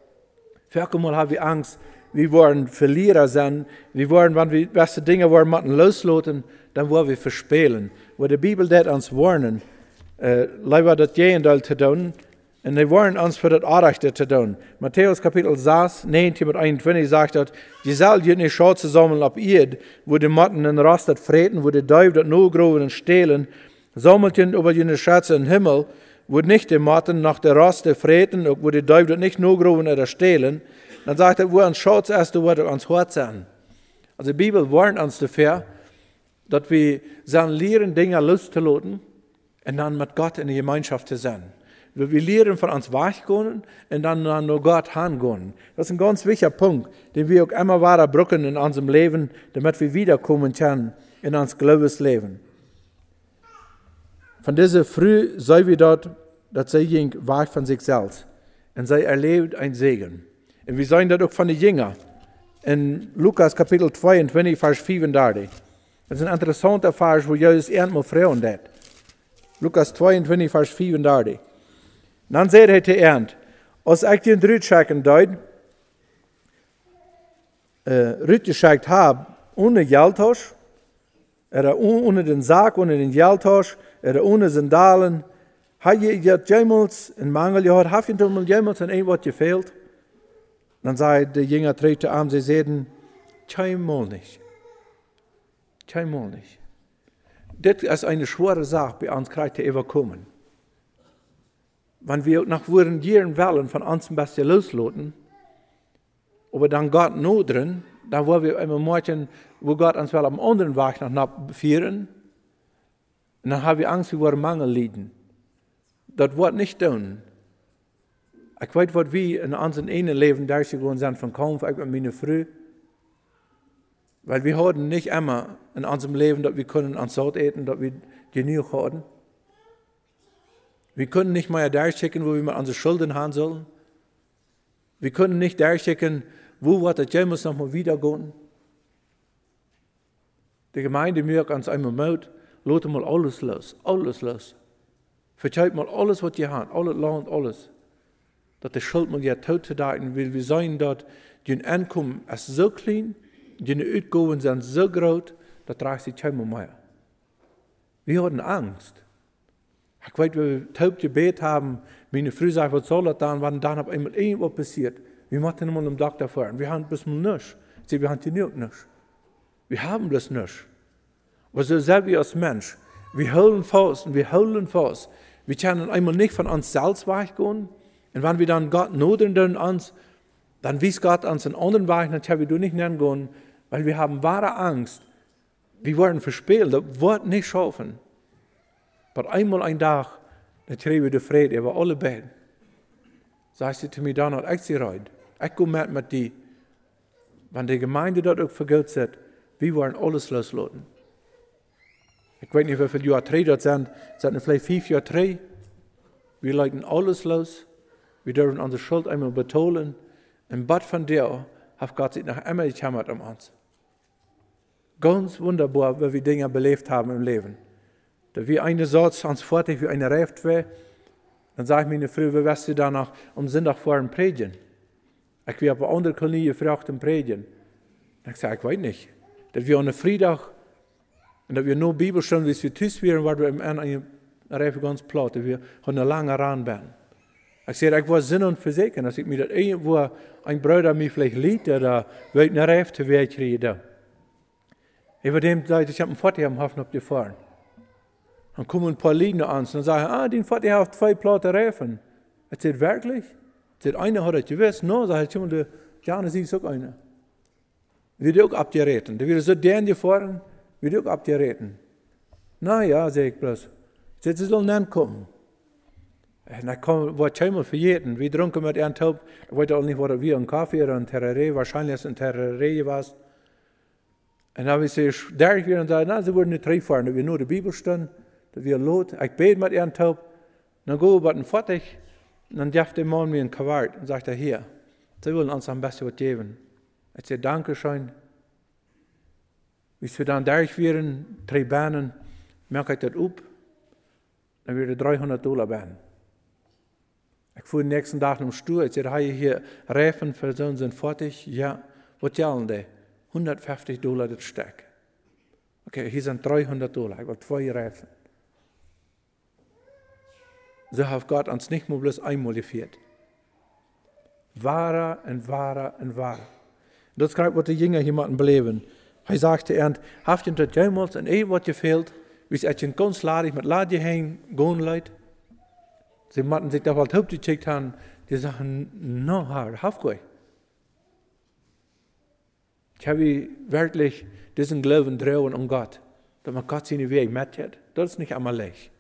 Mal haben wir Angst, wir wollen Verlierer sein, wir wollen, wenn wir beste Dinge wollen, müssen loslassen, dann wollen wir verspielen. Wo die Bibel das uns warnen, lieber das Gegenteil zu tun, und die warnen uns für das Unrechte zu tun. Matthäus Kapitel 6, 19 und 21 sagt dort, die soll ihr nicht Schatz sammeln auf Erde, wo die Motten und Rost freten, wo die Teufel das Nogroven und stehlen, sammelt ihr über jene Schätze im Himmel, wo nicht die Matten nach der Roste freten, und wo die Teufel nicht nur groben oder stehlen, dann sagt er, wo ans Schatz erst wird ans Hort sein. Also die Bibel warnt uns dafür, dass wir sein lehren, Dinge loszulassen und dann mit Gott in die Gemeinschaft zu sein. Wir lernen von uns weggehen und dann nur Gott hingehen. Das ist ein ganz wichtiger Punkt, den wir auch immer weiter brücken in unserem Leben, damit wir wiederkommen können in unser Glaubensleben. Von dieser Früh sei wir dort, dass sie ging weg von sich selbst. Und sie erlebt einen Segen. Und wir sehen das auch von den Jüngern. In Lukas Kapitel 22, Vers 34. Das ist ein interessanter Vers, wo Jesus erstmal Frauen hat. Lukas 22, Vers 34. Dan zei hij te eind, als ik die uitchecken deed, uitgecheckt heb, ohne Geldtas, ohne den Sack, ohne den Geldtas, ohne Sandalen, heb je jemals een mangel gehad, heb je toch jemals een wat gefehlt? Dan zei de Jünger treten aan, ze zeiden, keinmal nicht. Keinmal nicht. Dit is eine schwere Sache, bei uns krijgt te überkommen. Wenn wir nach Wuren Jahren wollen von uns ein bisschen loslassen, aber dann Gott not drin, dann wollen wir immer morgen, wo Gott uns will am anderen Weg noch führen, und dann haben wir Angst, wir wollen Mangel leiden. Das wird nicht tun. Ich weiß, was wir in unserem einen Leben durchgegangen sind von Kampf, ich mit meiner Frau, weil wir haben nicht immer in unserem Leben, dass wir können ans Saat essen, dass wir genug haben. Wir können nicht mehr durchchecken, wo wir mit unseren Schulden haben sollen. Wir können nicht durchchecken, wo wird das jemals noch mal wiedergehen. Die Gemeinde merkt uns einmal Mut, lasst mal alles los, alles los. Verteilt mal alles, was ihr habt, alles Land, alles. Dass die Schuld mal ja tot zu deuten, weil wir sehen, dass die Einkommen ist so klein, die Ausgaben sind so groß, da trägt sich kein mehr. Wir hatten Angst. Ich weiß, wir taub gebet haben, meine Frau sagt, was soll das dann, wenn dann auf einmal irgendwas passiert. Wir machen mal am Doktor fahren. Wir haben bloß mal nichts. Sie, wir haben genug nichts. Wir haben bloß nichts. Aber so sind wir als Mensch. Wir holen fast und wir holen fast. Wir können einmal nicht von uns selbst weggehen. Und wenn wir dann Gott notdrücken uns, dann wies Gott uns einen anderen Weg, dann können wir nicht gehen, weil wir haben wahre Angst. Wir werden verspielt, das wird nicht schaffen. Aber einmal ein Tag, dann kriegen wir den Frieden über alle Beine. Sagst du zu mir dann, ich sie rein. Ich gehe mit dir. Wenn die Gemeinde dort auch vergelt wird, wir wollen alles loslassen. Ich weiß nicht, wie viele Jahre drei dort sind vielleicht 5 Jahre drei. Wir leiten alles los. Wir dürfen unsere Schuld einmal betonen. Und Bad von dir hat Gott sich nach einmal gekümmert um uns. Ganz wunderbar, wie wir Dinge belebt haben im Leben. Da wir eine Satz ans Vorteil wie eine Reift wäre, dann sage ich meine Frau, wie wirst du danach am Sonntag vor dem Predigen? Ich will aber andere Kolonie gefragt im Predigen. Ich sage, ich weiß nicht. Dass wir an Freitag, und dass wir nur Bibelstunden, wie wir tüß wären, weil wir im Ende eine Reife ganz platt, dass wir eine lange Rahn. Ich sage, ich war Sinn und versichern, dass ich mir das irgendwo ein Bruder mich vielleicht liebt, oder welche Reife wäre ich kriege. Über dem sage ich habe einen Vater am Hafen abgefahren. Dann kommen ein paar Liegende an und sagen, den Vater hat 2 platte Reifen. Ich sage, wirklich? Ich sage, einer hat es gewusst. No, sage ich, ja, sie ist auch einer. Wird auch abgereten. Da wird so deren gefahren, wird auch abgereten. Na ja, sage ich bloß. Ich sage, sie sollen dann kommen. Und dann war ich einmal für jeden. Wir trunken mit einem Taub. Ich weiß auch nicht, was wir einen Kaffee oder ein Terrare, wahrscheinlich ist ein Terrare gewesen. Und dann habe ich sie derg wieder und gesagt, na, sie würden nicht reinfahren, da wir nur die Bibel stehen. Da wir lot, ich bete mit ihren Taub, dann gehe ich mit dem Vater, dann darf der Mann mir ein Kavart und sagt, hier, sie wollen uns am besten was geben. Ich sage, danke schön. Wie wir dann durch wären, 3 Bahnen, merke ich das up, dann würde $300 Bahn. Ich fuhr den nächsten Tag am Stuhl, ich sage, hier Reifen für so sind fertig, ja, was zahlen die? $150 das Stück. Okay, hier sind $300, ich will 2 Reifen. So hat Gott uns nicht nur bloß einmal geführt. Wahrer und wahrer und wahrer. Das ist gerade, was die Jünger jemanden beleben. Er sagte, habt ihr das jemals ein was gefehlt, wie es ein ganz ladig mit Ladje heen gehen leid? Sie mussten sich da halt aufgecheckt haben, die sagen, no, Herr, Hafgoi. Ich habe wirklich diesen Glauben trauen um Gott, dass man Gott seine Weg mithat. Das ist nicht einmal leicht.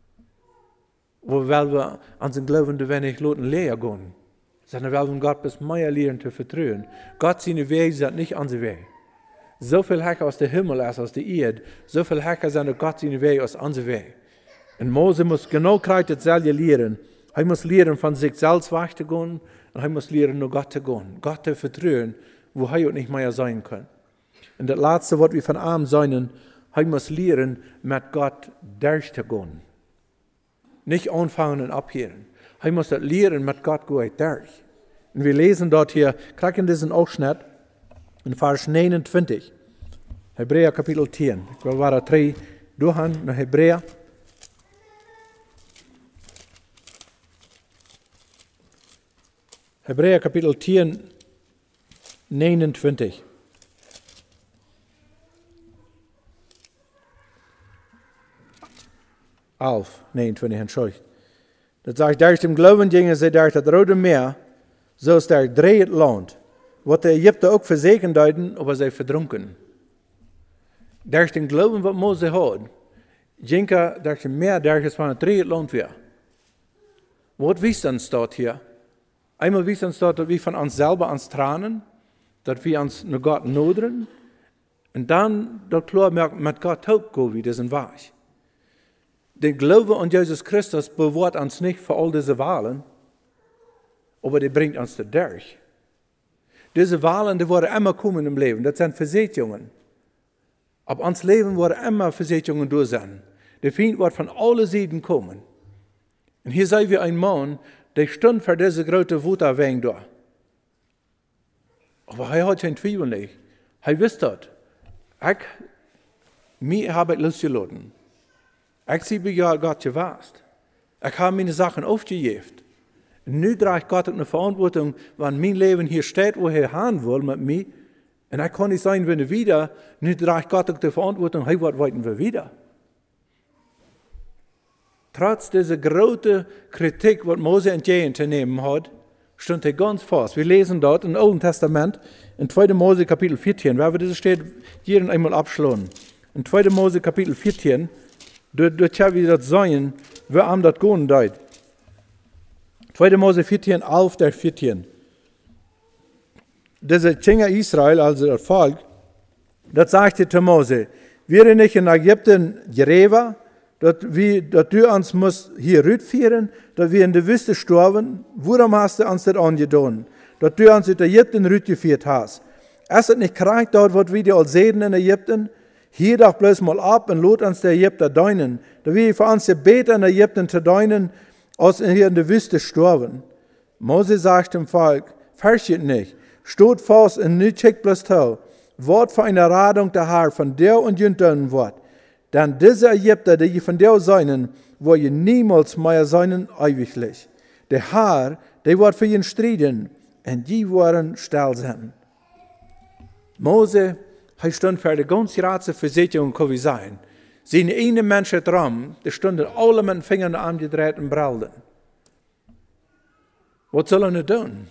Weil wir an den Glauben der wenig lassen leer gehen, sondern weil wir Gott bis mehr lernen zu vertrauen. Gott seine Wege sind nicht unsere Wege. So viel Hecker aus dem Himmel als aus der Erde, so viel Hecker sind Gott seine Wege als unsere Wege. Und Mose muss genau dasselbe lernen. Er muss lernen, von sich selbst wegzugehen, und er muss lernen, nur Gott zu gehen. Gott zu vertrauen, wo er auch nicht mehr sein kann. Und das Letzte, was wir von ihm sagen, er muss lernen, mit Gott durchzugehen. Nicht anfangen und abhören. Er muss das lernen, mit Gott gut durch. Und wir lesen dort hier, kriegen diesen Ausschnitt, in Vers 29. Hebräer Kapitel 10. Ich will war 3 durchgehen nach Hebräer. Hebräer Kapitel 10, 29. Auf, 29, entschuldigt. Dat sagt, durch dem Glauben gingen sie durch das Rote Meer, so ist der dreht Land. Wat de Egypten ook verzekerd hadden, aber sie verdrunken. Durch den Glauben, was Mose had, ging durch dem Meer, durch van het dreht Land weer. Wat wies dann staat hier? Einmal wies dann staat, dass wir von uns selber ans tranen, dass wir uns nach Gott noderen, und dann, dat klar mit Gott hoop go, wie das ein Weg. Der Glaube an Jesus Christus bewahrt uns nicht für all diese Wahlen, aber der bringt uns da durch. Diese Wahlen, die worden immer kommen im Leben, das sind Versetzungen. Ab uns Leben worden immer Versetzungen durch sein. Der Feind wird von allen Seiten kommen. Und hier sehen wir einen Mann, der stund für diese große Wut wegen da. Aber er hat keinen Zweifel nicht. Er wusste das. Mir habe ich losgelassen. Ich habe ja Gott gewasst. Ich habe meine Sachen aufgegeben. Nu draagt Gott ook eine Verantwortung, wann mein Leben hier steht, wo er haben will mit mir. Und ich kann nicht sagen, wenn er wieder, nu draagt Gott auch die Verantwortung, hey, was wollten wir wieder? Trotz dieser großen Kritik, was Mose entgegenzunehmen hat, stand er ganz fest. Wir lesen dort im Alten Testament, in 2. Mose Kapitel 14, weil wir das steht, hier einmal abschlagen. In 2. Mose Kapitel 14, dort haben wir das sagen, wer am das gehen deut. 2. Mose 14, 11, der 14. Diese Kinder Israel, also das Volk, das sagte zu Mose, wir nicht in Ägypten gerevet, dass du uns musst hier rütführen, dass wir in der Wüste sterben, warum hast du uns das angetan? Dass du uns in Ägypten rütgeführt hast. Ist es nicht krank dort, was wir als sehen in Ägypten? Hier doch bloß mal ab und lot uns der Ägypter deinen, dass wir für uns gebeten in Ägypten zu deinen, als hier in der Wüste sterben. Mose sagt dem Volk, fürchtet nicht, steht fast und nicht checkt bloß tau. Wort für eine Radung der Herr von der und jüntern wird. Denn diese Ägypter, die von der seinen, wo ihr niemals mehr seinen ewiglich. Der Herr, der wird für ihn striden, und die werden still sein. Mose, er stand für die ganze Ratze Versicherung, kann wie sein. Zijn ene Menschen dran, die stunden alle mit den Fingern angedreht und brüllen. Was soll er tun?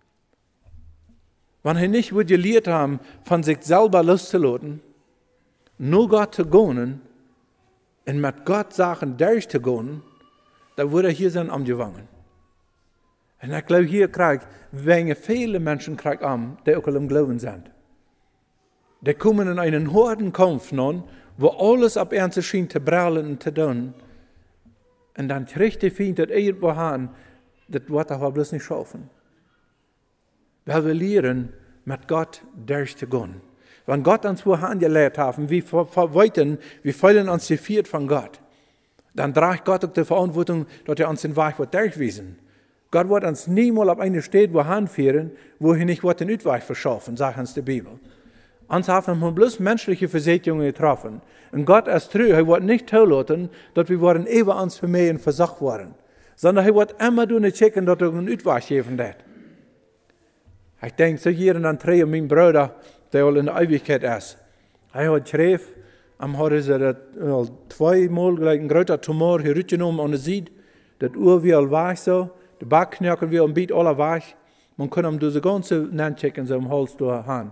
Wenn er nicht gelehrt haben, von sich selber loszulassen, nur Gott zu gehen und mit Gott Sachen durchzugehen, dann würde er hier sein angefangen. Und ich glaube, hier wegen viele Menschen die auch im Glauben sind. Die kommen in einen harten Kampf nun, wo alles ab ernst schien zu brüllen und zu tun. Und dann kriegt der Feind das irgendwo an, das wird er bloß nicht schaffen. Weil wir lernen, mit Gott durchzugehen. Wenn Gott uns wohin gelehrt hat, wir verweiten, wir feilen uns geführt von Gott, dann trägt Gott auch die Verantwortung, dass er uns den Weg durchwiesen. Gott wird uns niemals auf eine Stelle wohin führen, wo er nicht den Ausweg verschaffen, sagt uns die Bibel. Uns haben wir bloß menschliche Versättigungen getroffen. Und Gott ist treu, er wird nicht zulassen, dass wir über uns vermehren versagt waren. Sondern er wird immer checken, dass er einen Ausweg geben wird. Ich denke so hier an drei mein Bruder, der in der Ewigkeit ist. Er hat geschrieben, am hat er 2-mal gleich ein großer Tumor hier rausgenommen an der Seite. das Uhr wie al weich so, de Backknöchel wie ein Biet aller weich. Man kann ihm diese ganze Nannchecken so im Hals durchhauen.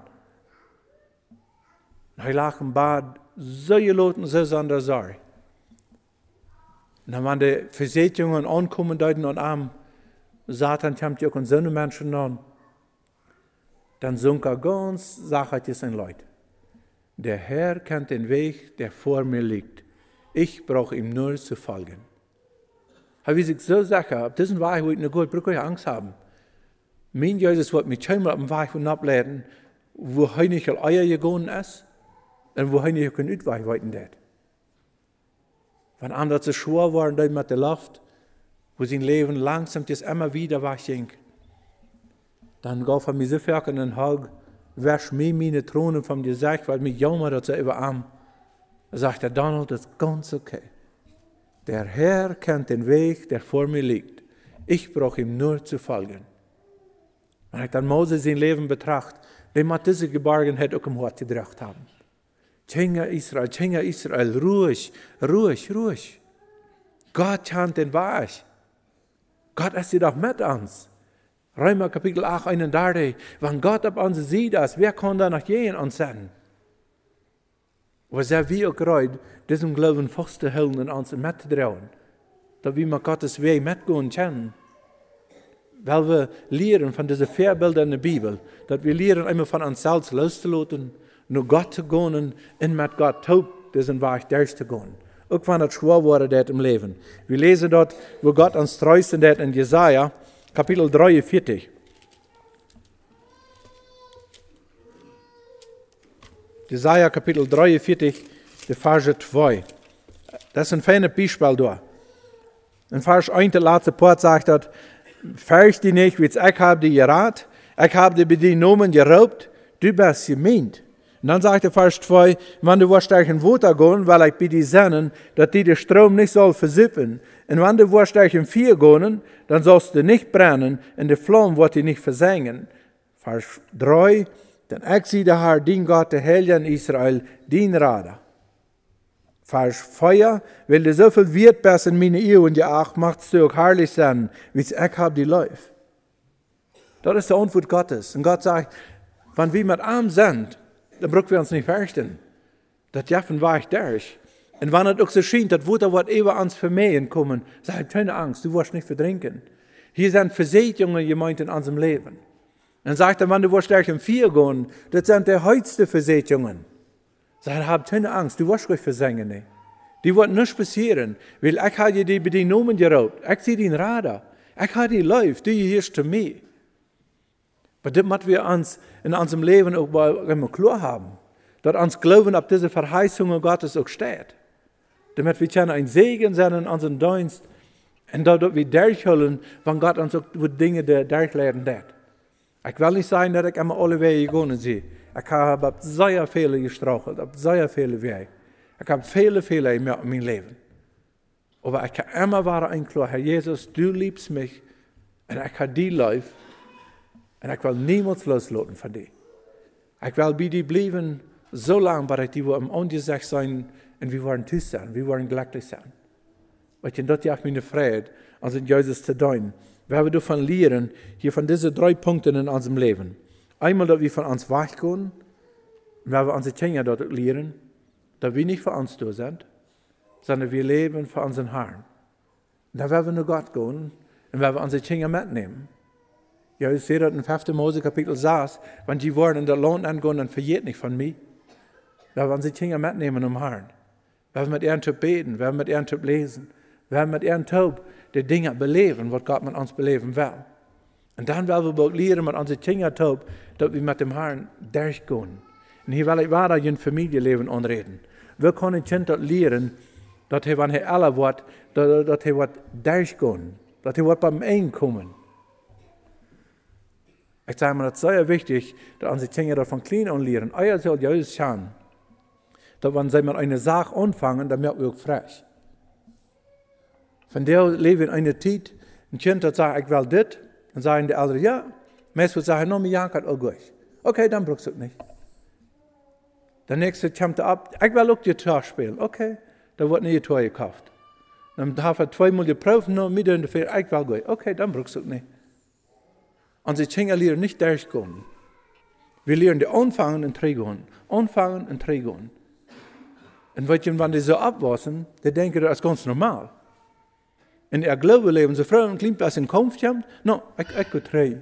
Hij lag im Bad, so geloten, so an der Sorge. Und dann waren die Versicherungen ankommen, deuten und arm, Satan kommt ja auch an so eine Menschen an. Dann sunk ganz sachlich in Leute. Der Herr kennt den Weg, der vor mir liegt. Ich brauche ihm nur zu folgen. Habe ich so sicher, auf diesen Weg, wo ich eine gute Brücke Angst haben. Mein Jesus wird mich schon mal auf dem Weg ableiten, wo er nicht Eier gegangen ist und wo er nicht keinen Ausweg weiten hat. Wenn andere zu schwer waren, dann mit der Luft, wo sein Leben langsam das immer wieder wegging, dann gab er mir so viel in den Hag, wäsch mir meine Thronen vom Gesicht, weil mich jammer dazu überarm. Da sagt er, Donald, das ist ganz okay. Der Herr kennt den Weg, der vor mir liegt. Ich brauche ihm nur zu folgen. Wenn ich dann Mose sein Leben betrachte, dem hat diese Geborgenheit auch im Hort gedacht haben. Tjenga Israel, ruhig, ruhig, ruhig. Gott kennt den Weg. Gott ist doch mit uns. Römer Kapitel 8, 31. Wenn Gott auf uns sieht, wer kann da noch gehen uns senden? Was er wie auch gerade, diesem Glauben festzuhalten und uns mitzutrauen, dass wir mit Gottes Weg mitgehen können. Weil wir lernen von diesen Vorbildern in der Bibel, dass wir lernen, immer von uns selbst loszulassen, nur Gott zu gehen und mit Gott taub diesen Weg durchzugehen. Auch wenn es schwer wurde im Leben. Wir lesen dort, wo Gott uns treuest in Jesaja, Kapitel 43. Jesaja Kapitel 43, de Vers 2. Das ist ein feines Beispiel da. In Vers 1, der letzte Part sagt dort, fürcht dich nicht, wie ich habe dir geraten, ich habe dir bei den Nomen geraubt, du bist gemeint. Und dann sagt der Vers 2, wenn du wirst durch den Wasser gehen, weil ich bei dir senden, dass die der Strom nicht soll versippen. Und wenn du wirst durch den Feuer gehen, dann sollst du nicht brennen, und die Flamme wird dich nicht versengen. Vers 3, denn ich zie der Herr, din Gott, der Heilige in Israel, din Rader. Vers 4, weil du so viel wert bist in meine Ehe und ja auch machtst du auch herrlich sein, wie ich habe die Läufe. Das ist die Antwort Gottes. Und Gott sagt, wenn wir mit arm sind, dann brauchen wir uns nicht fürchten. Das Jaffen war ich durch. Und wenn es auch so scheint, dass Wutter wird über uns vermehren kommen, sag keine Angst, du wirst nicht verdrinken. Hier sind Versicherungen gemeint in unserem Leben. Dann sagt er, wenn du wirst durch den Feuer gehen, das sind die heutsten Versicherungen. Sagt er, hab keine Angst, du wirst nicht versengen. Nee. Die wird nichts passieren, weil ich habe dir bei den Nomen geraubt. Ich sehe den Radar. Ich habe die Läufe, du gehörst zu mir. Aber das müssen wir uns in unserem Leben auch immer klar haben. Dass uns Glauben auf diese Verheißungen Gottes auch steht. Damit wir ein Segen sein in unserem Dienst. Und dass wir durchholen, wenn Gott uns auch Dinge durchlehren wird. Ich will nicht sagen, dass ich immer alle Wege gegangen sehe. Ich habe sehr viele gestrauchelt, auf sehr viele Wege. Ich habe viele Fehler in meinem Leben. Aber ich kann immer wieder einklar, Herr Jesus, du liebst mich und ich habe die Life und ich will niemals loslassen von dir. Ich will bei dir bleiben, so lange, bis ich dir am Angesicht sein und wir wollen tüß sein, wir wollen glücklich sein. Und das ist meine Freude, also Jesus zu dienen. Wir haben davon lernen, hier von diesen 3 Punkten in unserem Leben. Einmal, dass wir von uns weggehen, und weil wir unsere Kinder dort lernen, dass wir nicht für uns da sind, sondern wir leben für unseren Herrn. Und dann werden wir nur Gott gehen und werden wir unsere Kinder mitnehmen. Ja, ich sehe das in 5. Mose Kapitel 6, wenn die wollen in der Land angehen, dann verjährt nicht von mir. Werden wir unsere Kinder mitnehmen um Herrn. Werden wir mit ihren Typ beten, werden wir mit ihren Typ lesen, werden wir mit ihren Typ die Dinge beleben, was Gott mit uns beleben will. Und dann werden wir auch lernen mit unseren Kindern, dass wir mit dem Herrn durchgehen. Und hier will ich weiter ein Familienleben anreden. Wir können Kind lernen, dass er, wenn er älter wird, dass er wird durchgehen, dass er wird beim Ende kommen. Ich sage mir, das ist sehr wichtig, dass unsere Kinder das von klein an lernen. Eier soll ja alles schauen. Dass wenn sie mit einer Sache anfangen, dann merken wir auch frisch. Von der leben in einer Zeit, ein Kind das sagt, ich will das, dann sagen die Eltern, ja. Meistens sagen, no, mir jankert auch gut. Okay, dann brauchst du es nicht. Der nächste kommt ab, ich will auch Gitarre spielen. Okay, da wird eine Gitarre gekauft. Dan hebben we 2 maal geproefd, nou, midden in de veer, ik wil gaan. Oké, dan brauchst du het niet. Und sie können leren nicht durchgehen. Wir lernen die anfangen und trägen. Anfangen und trägen. Und wenn die so abwassen, die denken, das ist ganz normal. In ihr Glaube leben, so Frauen ein klein bisschen Kampf haben, no, ich kann trägen.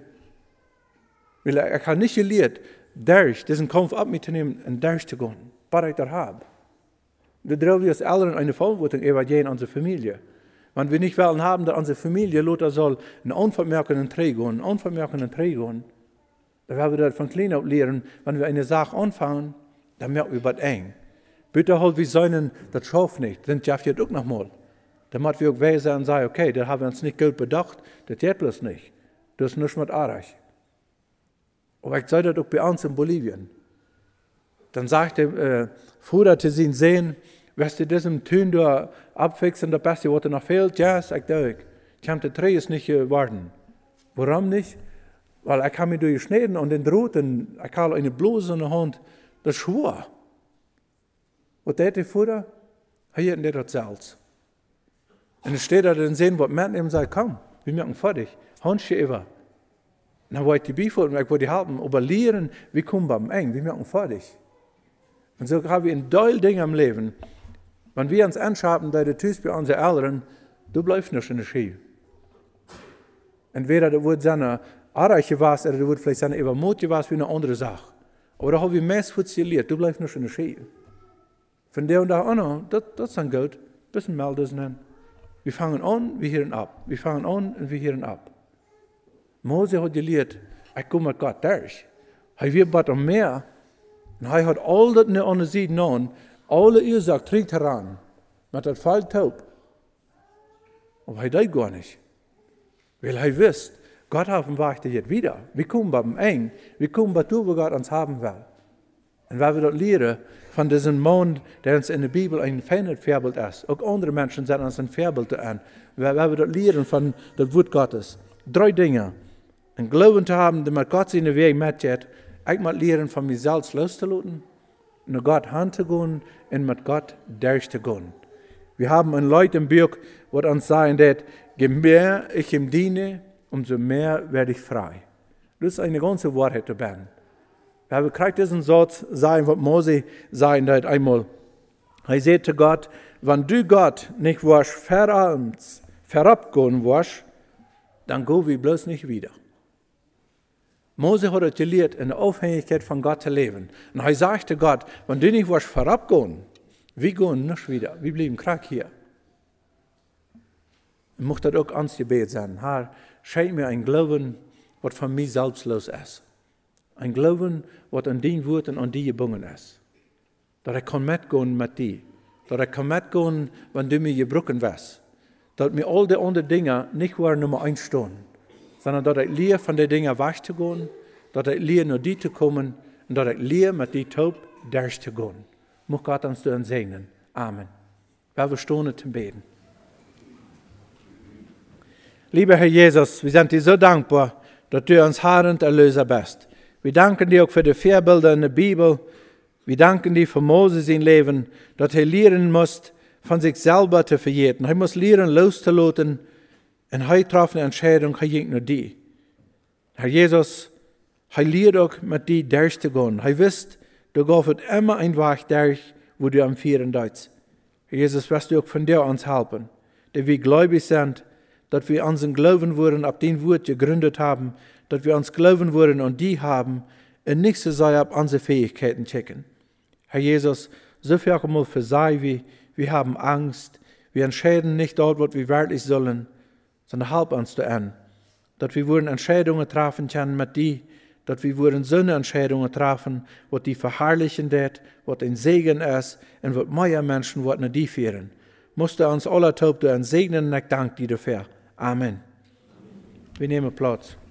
Weil ich habe nicht gelehrt, durch diesen Kampf ab mitzunehmen und durchzugehen, was ich da habe. Wir brauchen als Eltern eine Verantwortung über unsere Familie. Wenn wir nicht wollen haben, dass unsere Familie Lothar soll einen unvermerkenden Trägen, dann werden wir das von klein auf lernen, wenn wir eine Sache anfangen, dann merken wir was eng. Bitte halt wir sagen, das schafft nicht, dann schafft ihr auch noch mal. Dann müssen wir auch weisen und sagen, okay, das haben wir uns nicht gut bedacht, das geht bloß nicht. Das ist nicht mit Arach. Aber ich sage das auch bei uns in Bolivien. Dann sagte Vater zu seinen Sehen, wirst du diesem Tün da abfixen, das Beste, was dir noch fehlt? Ja, sagt er. Ich habe die Dreh nicht geworden. Warum nicht? Weil ich habe mich durchgeschnitten und den Droht und ich habe eine Bluse in der Hand. Das ist schwer. Was der Vater? Er hat nicht das Salz. Und dann steht da dann sehen, was man ihm sagt, komm, wir machen fertig. Handschuhe über. Dann wollte ich die Bifo und ich wollte die halten, aber lehren, wie kommen wir eng, wir machen fertig. Und so haben wir ein Teil Dinge im Leben. Wenn wir uns anschauen, dass du tust bei unseren Eltern, du bleibst nicht in der Schule. Entweder du wird seine Arreiche was, oder du wird vielleicht seine Übermut was wie eine andere Sache. Aber da haben wir mehr gelehrt, du bleibst nicht in der Schule. Von der und da an, das ist dann gut. Ein bisschen mal das nennen. Wir fangen an, wir hören ab. Wir fangen an und wir hören ab. Mose hat gelehrt, ich komme mit Gott durch. Er wird bald am Meer. Und er hat all das nicht an der Seite an, alle Ursachen trägt heran, mit das Fall taub. Aber er tut gar nicht. Weil er wisst, Gott hat ihn wartet jetzt wieder. Wir kommen bei ihm eng. Wir kommen bei dem, wo Gott uns haben will. Und weil wir das lernen, von diesem Mann, der uns in der Bibel ein feines Vorbild ist, auch andere Menschen sind uns ein Vorbild an, weil wir das lernen von dem Wort Gottes. 3 Dinge. Ein Glauben zu haben, der mit Gott seinen Weg mitgeht. Ich muss lernen, von mir selbst loszulassen, nach Gott hinzugehen und mit Gott durchzugehen. Wir haben ein Leute im Buch, was uns sagen, dass je mehr ich ihm diene, umso mehr werde ich frei. Das ist eine ganze Wahrheit dabei. Wir kriegen diesen Satz, sagen, was Mose sagen hat einmal. Er sagt zu Gott, wenn du Gott nicht warst, verabgehen warst, dann gehen wir bloß nicht wieder. Mose hat es gelehrt, in der Abhängigkeit von Gott zu leben. Und er sagte Gott, wenn du nicht warst, verabgehen, wir gehen nicht wieder. Wir bleiben krank hier. Ich möchte das auch ans Gebet sein. Herr, schenk mir ein Glauben, was von mir selbstlos ist. Ein Glauben, was an dein Wort und an die gebunden ist. Dass ich mitgehen mit dir. Dass ich mitgehen, wenn du mir gebrochen wirst. Dass mir all die anderen Dinge nicht nur Nummer 1 stehen. Sondern dass ich lehre, von den Dingen wegzugehen. Dass ich lehre, nach dir zu kommen. Und dass ich lehre, mit dir taub durchzugehen. Muss Gott uns dann segnen. Amen. Wir stehen zum Beten. Lieber Herr Jesus, wir sind dir so dankbar, dass du uns Herr und Erlöser bist. Wir danken dir auch für die Vorbilder in der Bibel. Wir danken dir für Moses sein Leben, dass er lernen muss, von sich selber zu verjähren. Er muss lernen, loszulassen. Und er traf eine Entscheidung, er ging nur die. Herr Jesus, er lehrt auch mit dir durchzugehen. Er wisst, du gehst immer ein Weg durch, wo du am Führen bist. Herr Jesus, wirst du auch von dir uns helfen, dass wir gläubig sind, dass wir unseren Glauben würden, auf den Wort gegründet haben, dass wir uns glauben würden und die haben, und nicht so sei auf unsere Fähigkeiten checken. Herr Jesus, so viel einmal für sei wir haben Angst, wir entscheiden nicht dort, was wir wirklich sollen, sondern halb uns da an, dass wir würden Entscheidungen treffen können mit dir, dass wir würden so eine Entscheidungen treffen, was die verherrlichen wird, was ein Segen ist und was mehr Menschen nach dir führen. Musste uns alle taub durch ein Segnen und ich danke dir dafür. Amen. Wir nehmen Platz.